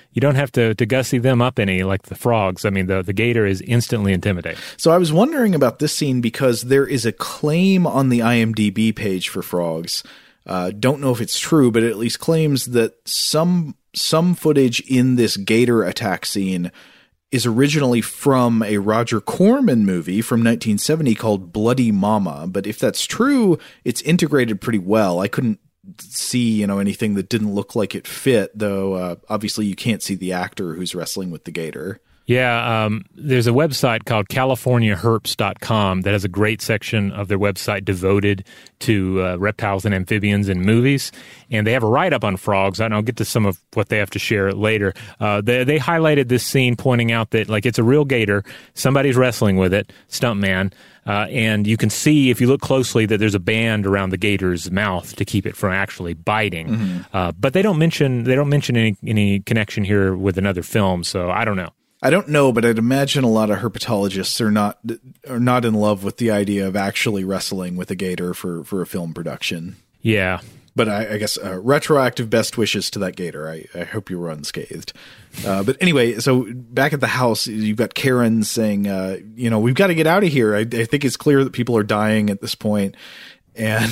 to gussy them up any like the frogs. I mean, the gator is instantly intimidating. So I was wondering about this scene because there is a claim on the IMDb page for frogs. Don't know if it's true, but it at least claims that some footage in this gator attack scene is originally from a Roger Corman movie from 1970 called Bloody Mama. But if that's true, it's integrated pretty well. I couldn't see, anything that didn't look like it fit, though obviously you can't see the actor who's wrestling with the gator. Yeah, there's a website called CaliforniaHerps.com that has a great section of their website devoted to reptiles and amphibians in movies, and they have a write-up on frogs, and I'll get to some of what they have to share later. They highlighted this scene, pointing out that it's a real gator, somebody's wrestling with it, stuntman, and you can see, if you look closely, that there's a band around the gator's mouth to keep it from actually biting. Mm-hmm. But they don't mention any connection here with another film, so I don't know. I don't know, but I'd imagine a lot of herpetologists are not in love with the idea of actually wrestling with a gator for a film production. Yeah. But I guess retroactive best wishes to that gator. I hope you were unscathed. But anyway, so back at the house, you've got Karen saying, we've got to get out of here. I think it's clear that people are dying at this point. And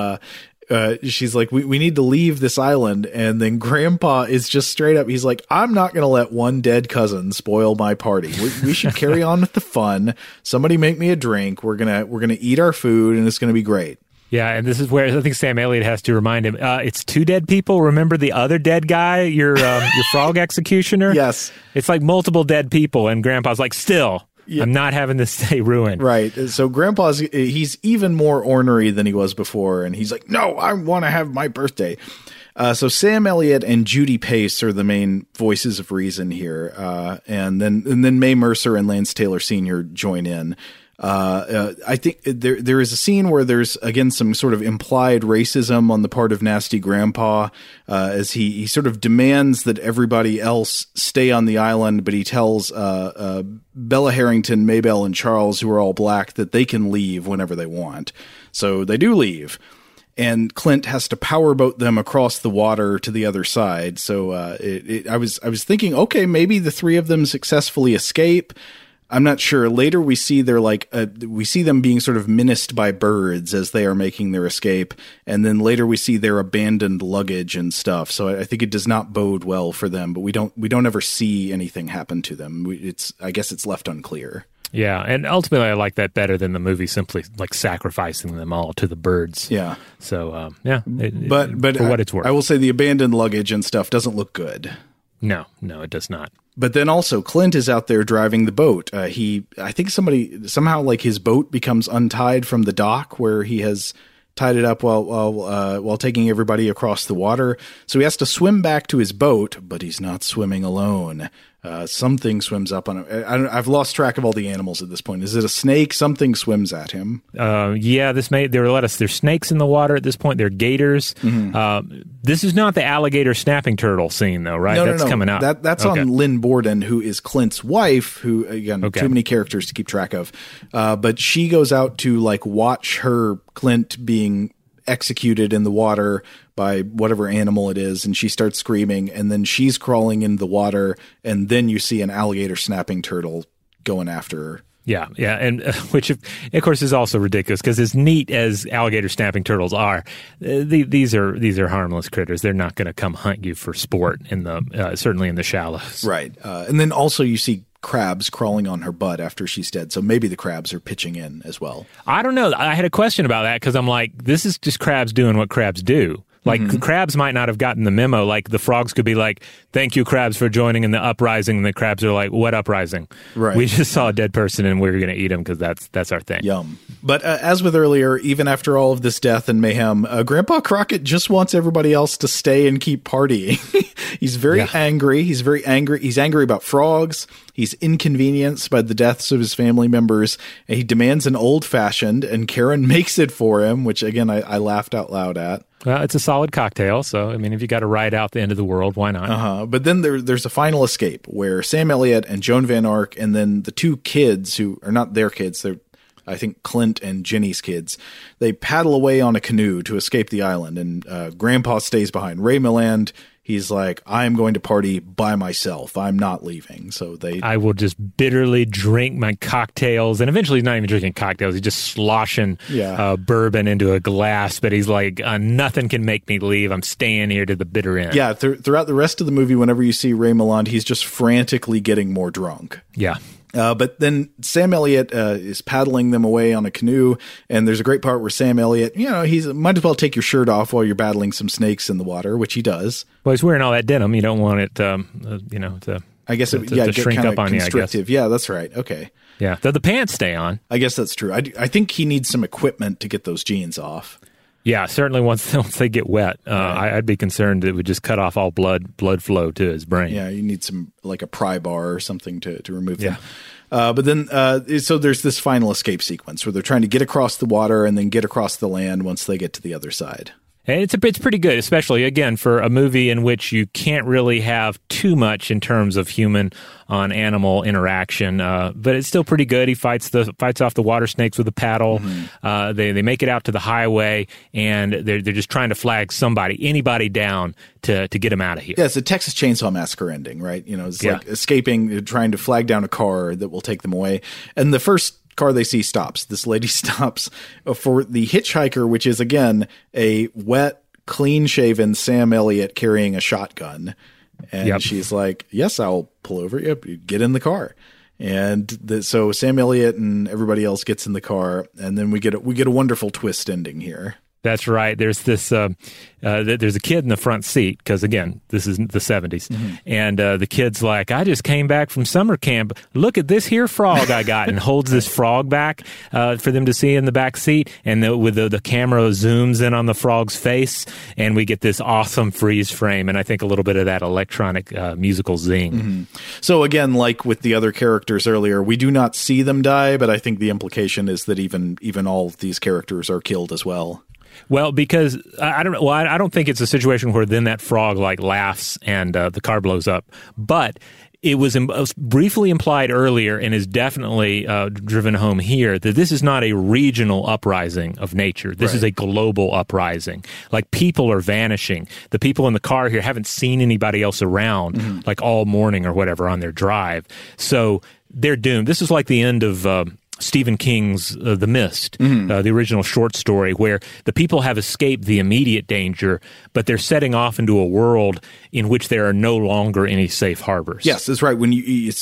she's like, we need to leave this island. And then Grandpa is just straight up. He's like, I'm not going to let one dead cousin spoil my party. We should carry on with the fun. Somebody make me a drink. We're going to eat our food, and it's going to be great. Yeah, and this is where I think Sam Elliott has to remind him, it's two dead people. Remember the other dead guy, your frog executioner? Yes. It's like multiple dead people, and Grandpa's like, still, yeah. I'm not having this day ruined. Right. So he's even more ornery than he was before, and he's like, no, I want to have my birthday. So Sam Elliott and Judy Pace are the main voices of reason here, and then Mae Mercer and Lance Taylor Sr. join in. I think there is a scene where there's again some sort of implied racism on the part of Nasty Grandpa, as he sort of demands that everybody else stay on the island, but he tells Bella Harrington, Maybelle, and Charles, who are all black, that they can leave whenever they want. So they do leave, and Clint has to powerboat them across the water to the other side. So I was thinking, okay, maybe the three of them successfully escape. I'm not sure. Later we see we see them being sort of menaced by birds as they are making their escape, and then later we see their abandoned luggage and stuff. So I think it does not bode well for them. But we don't ever see anything happen to them. I guess it's left unclear. Yeah, and ultimately I like that better than the movie simply like sacrificing them all to the birds. Yeah. So yeah, but for what it's worth, I will say the abandoned luggage and stuff doesn't look good. No, it does not. But then also Clint is out there driving the boat. I think somehow like his boat becomes untied from the dock where he has tied it up while taking everybody across the water. So he has to swim back to his boat, but he's not swimming alone. Something swims up on him. I've lost track of all the animals at this point. Is it a snake? Something swims at him. Yeah, there's snakes in the water at this point. There are gators. Mm-hmm. This is not the alligator snapping turtle scene, though, right? That's coming up. That's okay. On Lynn Borden, who is Clint's wife, who, again, too many characters to keep track of. But she goes out to, watch her Clint being executed in the water by whatever animal it is, and she starts screaming, and then she's crawling in the water, and then you see an alligator snapping turtle going after her. Yeah, and which of course is also ridiculous because as neat as alligator snapping turtles are, these are harmless critters. They're not going to come hunt you for sport certainly in the shallows. Right, and then also you see crabs crawling on her butt after she's dead. So maybe the crabs are pitching in as well. I don't know. I had a question about that because I'm like, this is just crabs doing what crabs do. Like, the crabs might not have gotten the memo. Like, the frogs could be like, thank you, crabs, for joining in the uprising. And the crabs are like, what uprising? Right. We just saw a dead person and we're going to eat him because that's our thing. Yum. But as with earlier, even after all of this death and mayhem, Grandpa Crockett just wants everybody else to stay and keep partying. He's very angry. He's very angry. He's angry about frogs. He's inconvenienced by the deaths of his family members. And he demands an old-fashioned, and Karen makes it for him, which, again, I laughed out loud at. Well, it's a solid cocktail, so, I mean, if you got to ride out the end of the world, why not? But then there's a final escape where Sam Elliott and Joan Van Ark and then the two kids who are not their kids, they're, I think, Clint and Jenny's kids, they paddle away on a canoe to escape the island, and Grandpa stays behind. Ray Milland, he's like, I'm going to party by myself. I'm not leaving. So I will just bitterly drink my cocktails. And eventually he's not even drinking cocktails. He's just sloshing bourbon into a glass. But he's like, nothing can make me leave. I'm staying here to the bitter end. Yeah, throughout the rest of the movie, whenever you see Ray Milland, he's just frantically getting more drunk. Yeah. But then Sam Elliott is paddling them away on a canoe, and there's a great part where Sam Elliott, he's might as well take your shirt off while you're battling some snakes in the water, which he does. Well, he's wearing all that denim. You don't want it, to I guess to shrink up on you. I guess. Yeah, that's right. Okay. Yeah, the pants stay on. I guess that's true. I think he needs some equipment to get those jeans off. Yeah, certainly once they get wet, I'd be concerned it would just cut off all blood flow to his brain. Yeah, you need some, like a pry bar or something to remove them. But then, so there's this final escape sequence where they're trying to get across the water and then get across the land once they get to the other side. And it's pretty good, especially, again, for a movie in which you can't really have too much in terms of human-on-animal interaction. But it's still pretty good. He fights off the water snakes with a paddle. Mm-hmm. They make it out to the highway, and they're just trying to flag anybody down to get him out of here. Yeah, it's a Texas Chainsaw Massacre ending, right? It's like escaping, trying to flag down a car that will take them away. And the first car they see stops. This lady stops for the hitchhiker, which is, again, a wet, clean-shaven Sam Elliott carrying a shotgun. And she's like, yes, I'll pull over. Yep, you get in the car. And so Sam Elliott and everybody else gets in the car, and then we get a wonderful twist ending here. That's right. There's this. There's a kid in the front seat because, again, this is the 70s, and the kid's like, "I just came back from summer camp. Look at this here frog I got," and holds this frog back for them to see in the back seat. And the camera zooms in on the frog's face, and we get this awesome freeze frame, and I think a little bit of that electronic musical zing. Mm-hmm. So again, like with the other characters earlier, we do not see them die, but I think the implication is that even all of these characters are killed as well. Well, because I don't think it's a situation where then that frog laughs and the car blows up. But it was briefly implied earlier and is definitely driven home here that this is not a regional uprising of nature. This is a global uprising. Like, people are vanishing. The people in the car here haven't seen anybody else around like all morning or whatever on their drive. So they're doomed. This is like the end of Stephen King's The Mist, the original short story, where the people have escaped the immediate danger, but they're setting off into a world in which there are no longer any safe harbors. Yes, that's right. When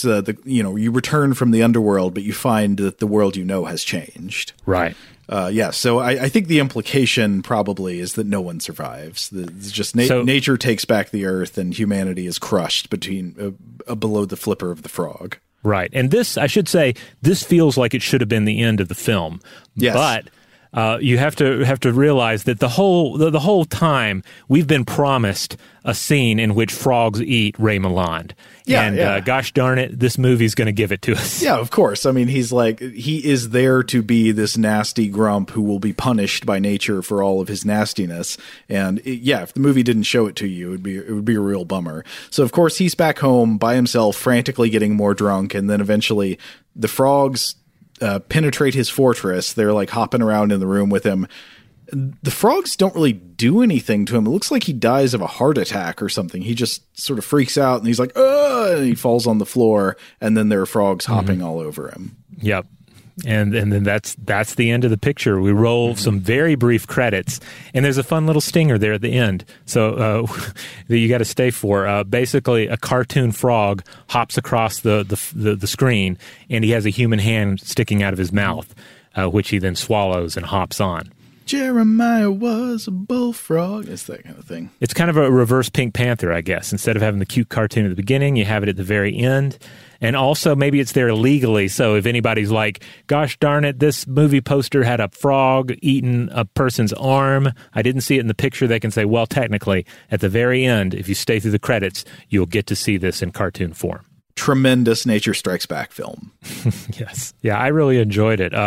you return from the underworld, but you find that the world has changed. Right. So I think the implication probably is that no one survives. It's just nature takes back the earth, and humanity is crushed below the flipper of the frog. Right. And this, I should say, this feels like it should have been the end of the film. Yes. But you have to realize that the whole time we've been promised a scene in which frogs eat Ray Milland. Gosh darn it, this movie's going to give it to us. Yeah, of course. I mean, he is there to be this nasty grump who will be punished by nature for all of his nastiness. And if the movie didn't show it to you, it would be a real bummer. So of course he's back home by himself, frantically getting more drunk, and then eventually the frogs penetrate his fortress. They're like hopping around in the room with him. The frogs don't really do anything to him. It looks like he dies of a heart attack or something. He just sort of freaks out, and he's like, "Ugh!" and he falls on the floor, and then there are frogs hopping all over him. Yep. And then that's the end of the picture. We roll some very brief credits, and there's a fun little stinger there at the end. So that you got to stay for. Basically, a cartoon frog hops across the screen, and he has a human hand sticking out of his mouth, which he then swallows and hops on. Jeremiah was a bullfrog. It's that kind of thing. It's kind of a reverse Pink Panther, I guess. Instead of having the cute cartoon at the beginning, you have it at the very end. And also, maybe it's there legally. So if anybody's like, gosh darn it, this movie poster had a frog eating a person's arm, I didn't see it in the picture, they can say, well, technically, at the very end, if you stay through the credits, you'll get to see this in cartoon form. Tremendous Nature Strikes Back film. Yes. Yeah, I really enjoyed it.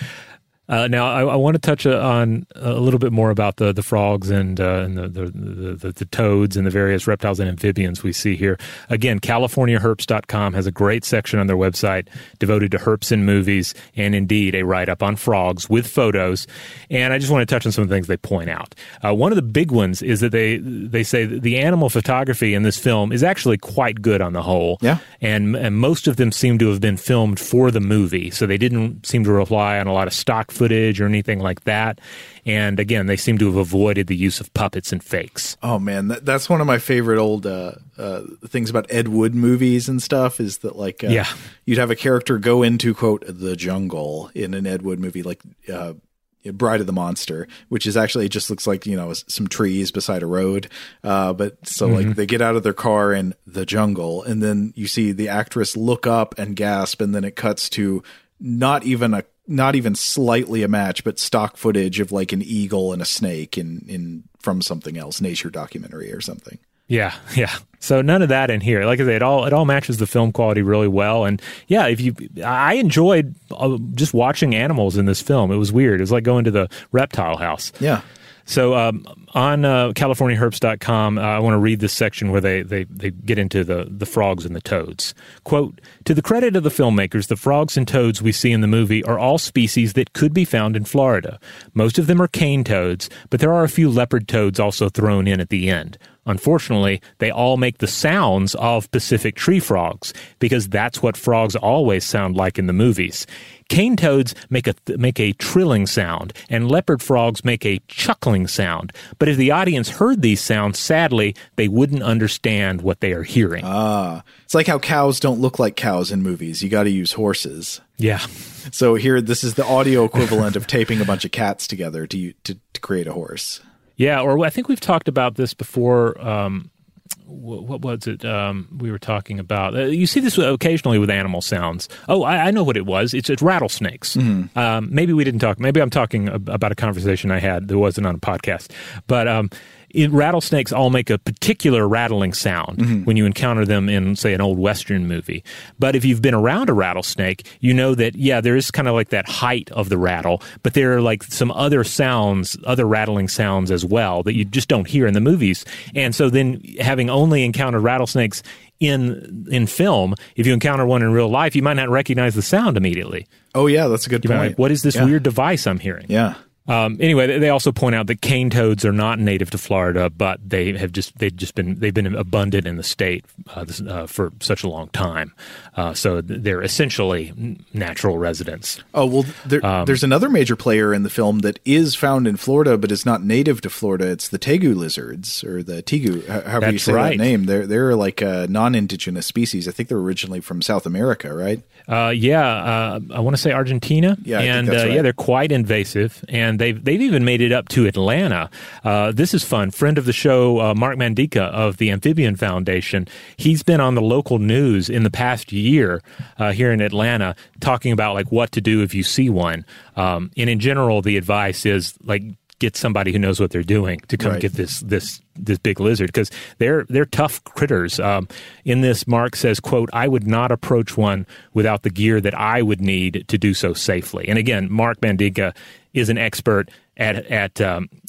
Now, I want to touch on a little bit more about the frogs and the toads and the various reptiles and amphibians we see here. Again, CaliforniaHerps.com has a great section on their website devoted to herps in movies, and indeed a write-up on frogs with photos. And I just want to touch on some of the things they point out. One of the big ones is that they say that the animal photography in this film is actually quite good on the whole. Yeah. And most of them seem to have been filmed for the movie, so they didn't seem to rely on a lot of stock footage or anything like that. And again, they seem to have avoided the use of puppets and fakes. Oh man, that's one of my favorite old things about Ed Wood movies and stuff is that you'd have a character go into, quote, the jungle in an Ed Wood movie, like Bride of the Monster, which is actually, it just looks like, some trees beside a road. But like they get out of their car in the jungle, and then you see the actress look up and gasp, and then it cuts to not even slightly a match, but stock footage of like an eagle and a snake in from something else, nature documentary or something. Yeah. So none of that in here. Like I say, it all matches the film quality really well. And yeah, I enjoyed just watching animals in this film. It was weird. It was like going to the reptile house. Yeah. So on CaliforniaHerps.com, I want to read this section where they get into the frogs and the toads. Quote, to the credit of the filmmakers, the frogs and toads we see in the movie are all species that could be found in Florida. Most of them are cane toads, but there are a few leopard toads also thrown in at the end. Unfortunately, they all make the sounds of Pacific tree frogs, because that's what frogs always sound like in the movies. Cane toads make a trilling sound, and leopard frogs make a chuckling sound. But if the audience heard these sounds, sadly, they wouldn't understand what they are hearing. It's like how cows don't look like cows in movies. You got to use horses. Yeah. So here, this is the audio equivalent of taping a bunch of cats together to create a horse. Yeah, or I think we've talked about this before. What was it we were talking about? You see this occasionally with animal sounds. Oh, I know what it was. It's rattlesnakes. Mm-hmm. Maybe we didn't talk. Maybe I'm talking about a conversation I had that wasn't on a podcast. But rattlesnakes all make a particular rattling sound when you encounter them in, say, an old Western movie. But if you've been around a rattlesnake, you know that, yeah, there is kind of like that height of the rattle, but there are like some other sounds, other rattling sounds as well that you just don't hear in the movies. And so then having only encountered rattlesnakes in film, if you encounter one in real life, you might not recognize the sound immediately. Oh, yeah, that's a good point. Like, what is this weird device I'm hearing? Yeah. Anyway, they also point out that cane toads are not native to Florida, but they've been abundant in the state for such a long time. So they're essentially natural residents. Oh, well, there's another major player in the film that is found in Florida, but is not native to Florida. It's the tegu lizards, or the tegu, however you say that name. They're like a non-indigenous species. I think they're originally from South America, right? I want to say Argentina. Yeah, I think that's right. Yeah, they're quite invasive, and they've even made it up to Atlanta. This is fun. Friend of the show, Mark Mandica of the Amphibian Foundation, he's been on the local news in the past year here in Atlanta talking about like what to do if you see one. And in general, the advice is like get somebody who knows what they're doing to come get this big lizard, because they're tough critters. In this, Mark says, quote, I would not approach one without the gear that I would need to do so safely. And again, Mark Mandica is an expert at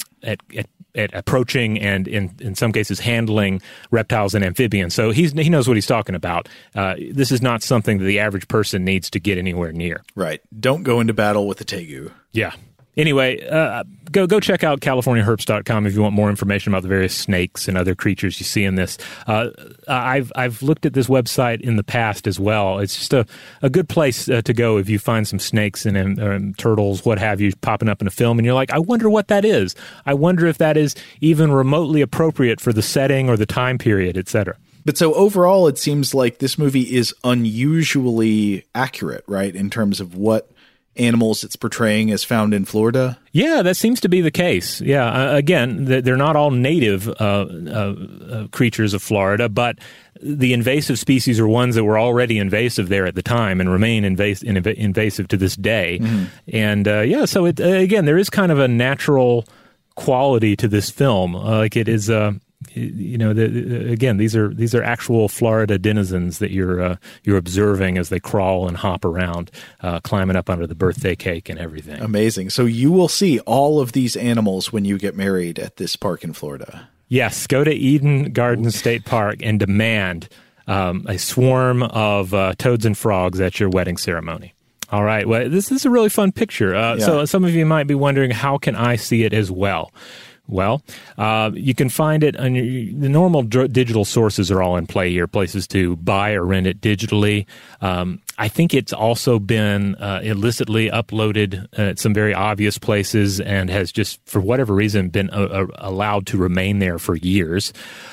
approaching and in some cases handling reptiles and amphibians. So he knows what he's talking about. This is not something that the average person needs to get anywhere near. Right. Don't go into battle with the tegu. Yeah. Anyway, go check out CaliforniaHerps.com if you want more information about the various snakes and other creatures you see in this. I've looked at this website in the past as well. It's just a good place to go if you find some snakes and turtles, what have you, popping up in a film, and you're like, I wonder what that is. I wonder if that is even remotely appropriate for the setting or the time period, etc. But so overall, it seems like this movie is unusually accurate, right, in terms of what animals it's portraying as found in Florida? Yeah, that seems to be the case. Yeah, again, they're not all native creatures of Florida, but the invasive species are ones that were already invasive there at the time and remain invasive to this day. Mm-hmm. And so again, there is kind of a natural quality to this film. Like it is... again, these are actual Florida denizens that you're observing as they crawl and hop around, climbing up under the birthday cake and everything. Amazing. So you will see all of these animals when you get married at this park in Florida. Yes, go to Eden Gardens State Park and demand a swarm of toads and frogs at your wedding ceremony. All right. Well, this is a really fun picture. So some of you might be wondering, how can I see it as well? Well, you can find it on the normal digital sources are all in play here, places to buy or rent it digitally. I think it's also been illicitly uploaded at some very obvious places and has just, for whatever reason, been allowed to remain there for years.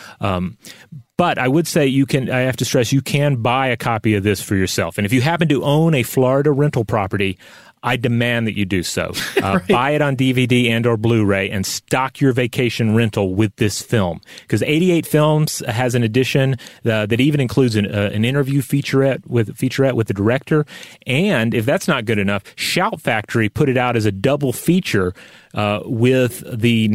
But I would say I have to stress, you can buy a copy of this for yourself. And if you happen to own a Florida rental property, I demand that you do so. Right. Buy it on DVD and or Blu-ray and stock your vacation rental with this film. Because 88 Films has an edition that even includes an interview featurette with the director. And if that's not good enough, Shout Factory put it out as a double feature with the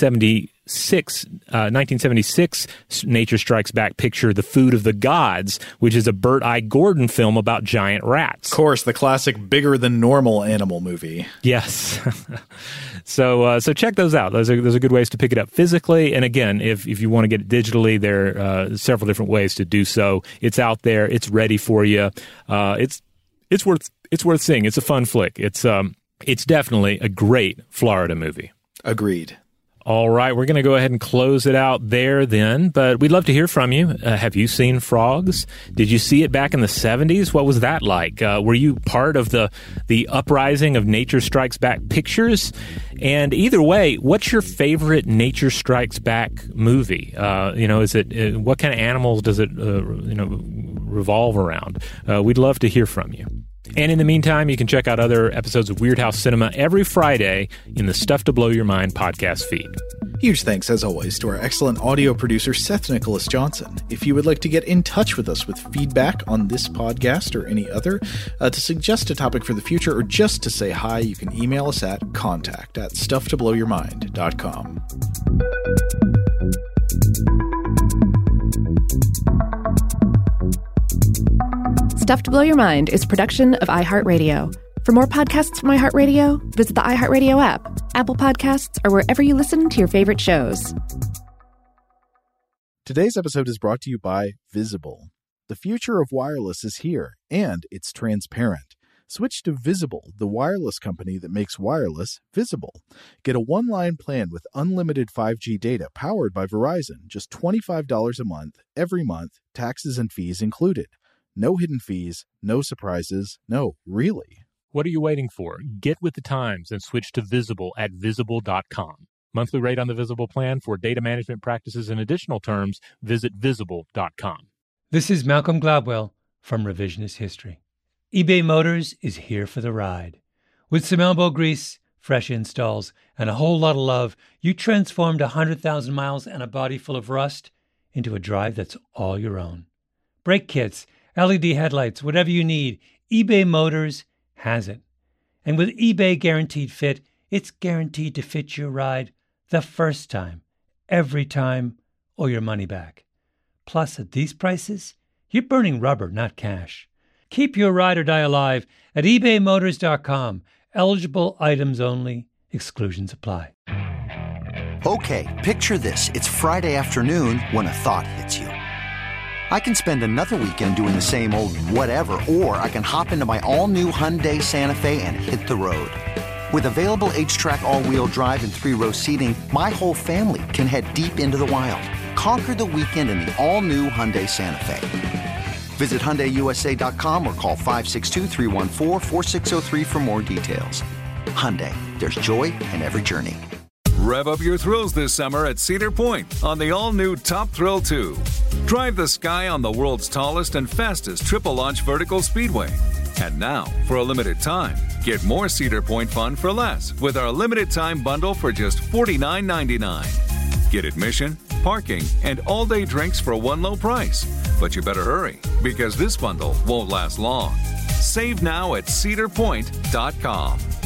1976 Nature Strikes Back picture, The Food of the Gods, which is a Burt I. Gordon film about giant rats. Of course, the classic bigger than normal animal movie. Yes. So check those out. Those are good ways to pick it up physically. And again, if you want to get it digitally, there are several different ways to do so. It's out there. It's ready for you. It's worth seeing. It's a fun flick. It's definitely a great Florida movie. Agreed. All right, we're going to go ahead and close it out there then, but we'd love to hear from you. Have you seen frogs? Did you see it back in the 70s? What was that like? Were you part of the uprising of Nature Strikes Back pictures? And either way, what's your favorite Nature Strikes Back movie? Is it what kind of animals does it revolve around? We'd love to hear from you. And in the meantime, you can check out other episodes of Weird House Cinema every Friday in the Stuff to Blow Your Mind podcast feed. Huge thanks, as always, to our excellent audio producer, Seth Nicholas Johnson. If you would like to get in touch with us with feedback on this podcast or any other, to suggest a topic for the future, or just to say hi, you can email us at contact@stufftoblowyourmind.com. Stuff to Blow Your Mind is a production of iHeartRadio. For more podcasts from iHeartRadio, visit the iHeartRadio app, Apple Podcasts, or wherever you listen to your favorite shows. Today's episode is brought to you by Visible. The future of wireless is here, and it's transparent. Switch to Visible, the wireless company that makes wireless visible. Get a one-line plan with unlimited 5G data powered by Verizon, just $25 a month, every month, taxes and fees included. No hidden fees, no surprises, no, really. What are you waiting for? Get with the times and switch to Visible at Visible.com. Monthly rate on the Visible plan. For data management practices and additional terms, visit Visible.com. This is Malcolm Gladwell from Revisionist History. eBay Motors is here for the ride. With some elbow grease, fresh installs, and a whole lot of love, you transformed 100,000 miles and a body full of rust into a drive that's all your own. Brake kits, LED headlights, whatever you need, eBay Motors has it. And with eBay Guaranteed Fit, it's guaranteed to fit your ride the first time, every time, or your money back. Plus, at these prices, you're burning rubber, not cash. Keep your ride or die alive at ebaymotors.com. Eligible items only. Exclusions apply. Okay, picture this. It's Friday afternoon when a thought hits you. I can spend another weekend doing the same old whatever, or I can hop into my all-new Hyundai Santa Fe and hit the road. With available H-Track all-wheel drive and 3-row seating, my whole family can head deep into the wild. Conquer the weekend in the all-new Hyundai Santa Fe. Visit HyundaiUSA.com or call 562-314-4603 for more details. Hyundai, there's joy in every journey. Rev up your thrills this summer at Cedar Point on the all-new Top Thrill 2. Drive the sky on the world's tallest and fastest triple-launch vertical speedway. And now, for a limited time, get more Cedar Point fun for less with our limited-time bundle for just $49.99. Get admission, parking, and all-day drinks for one low price. But you better hurry, because this bundle won't last long. Save now at cedarpoint.com.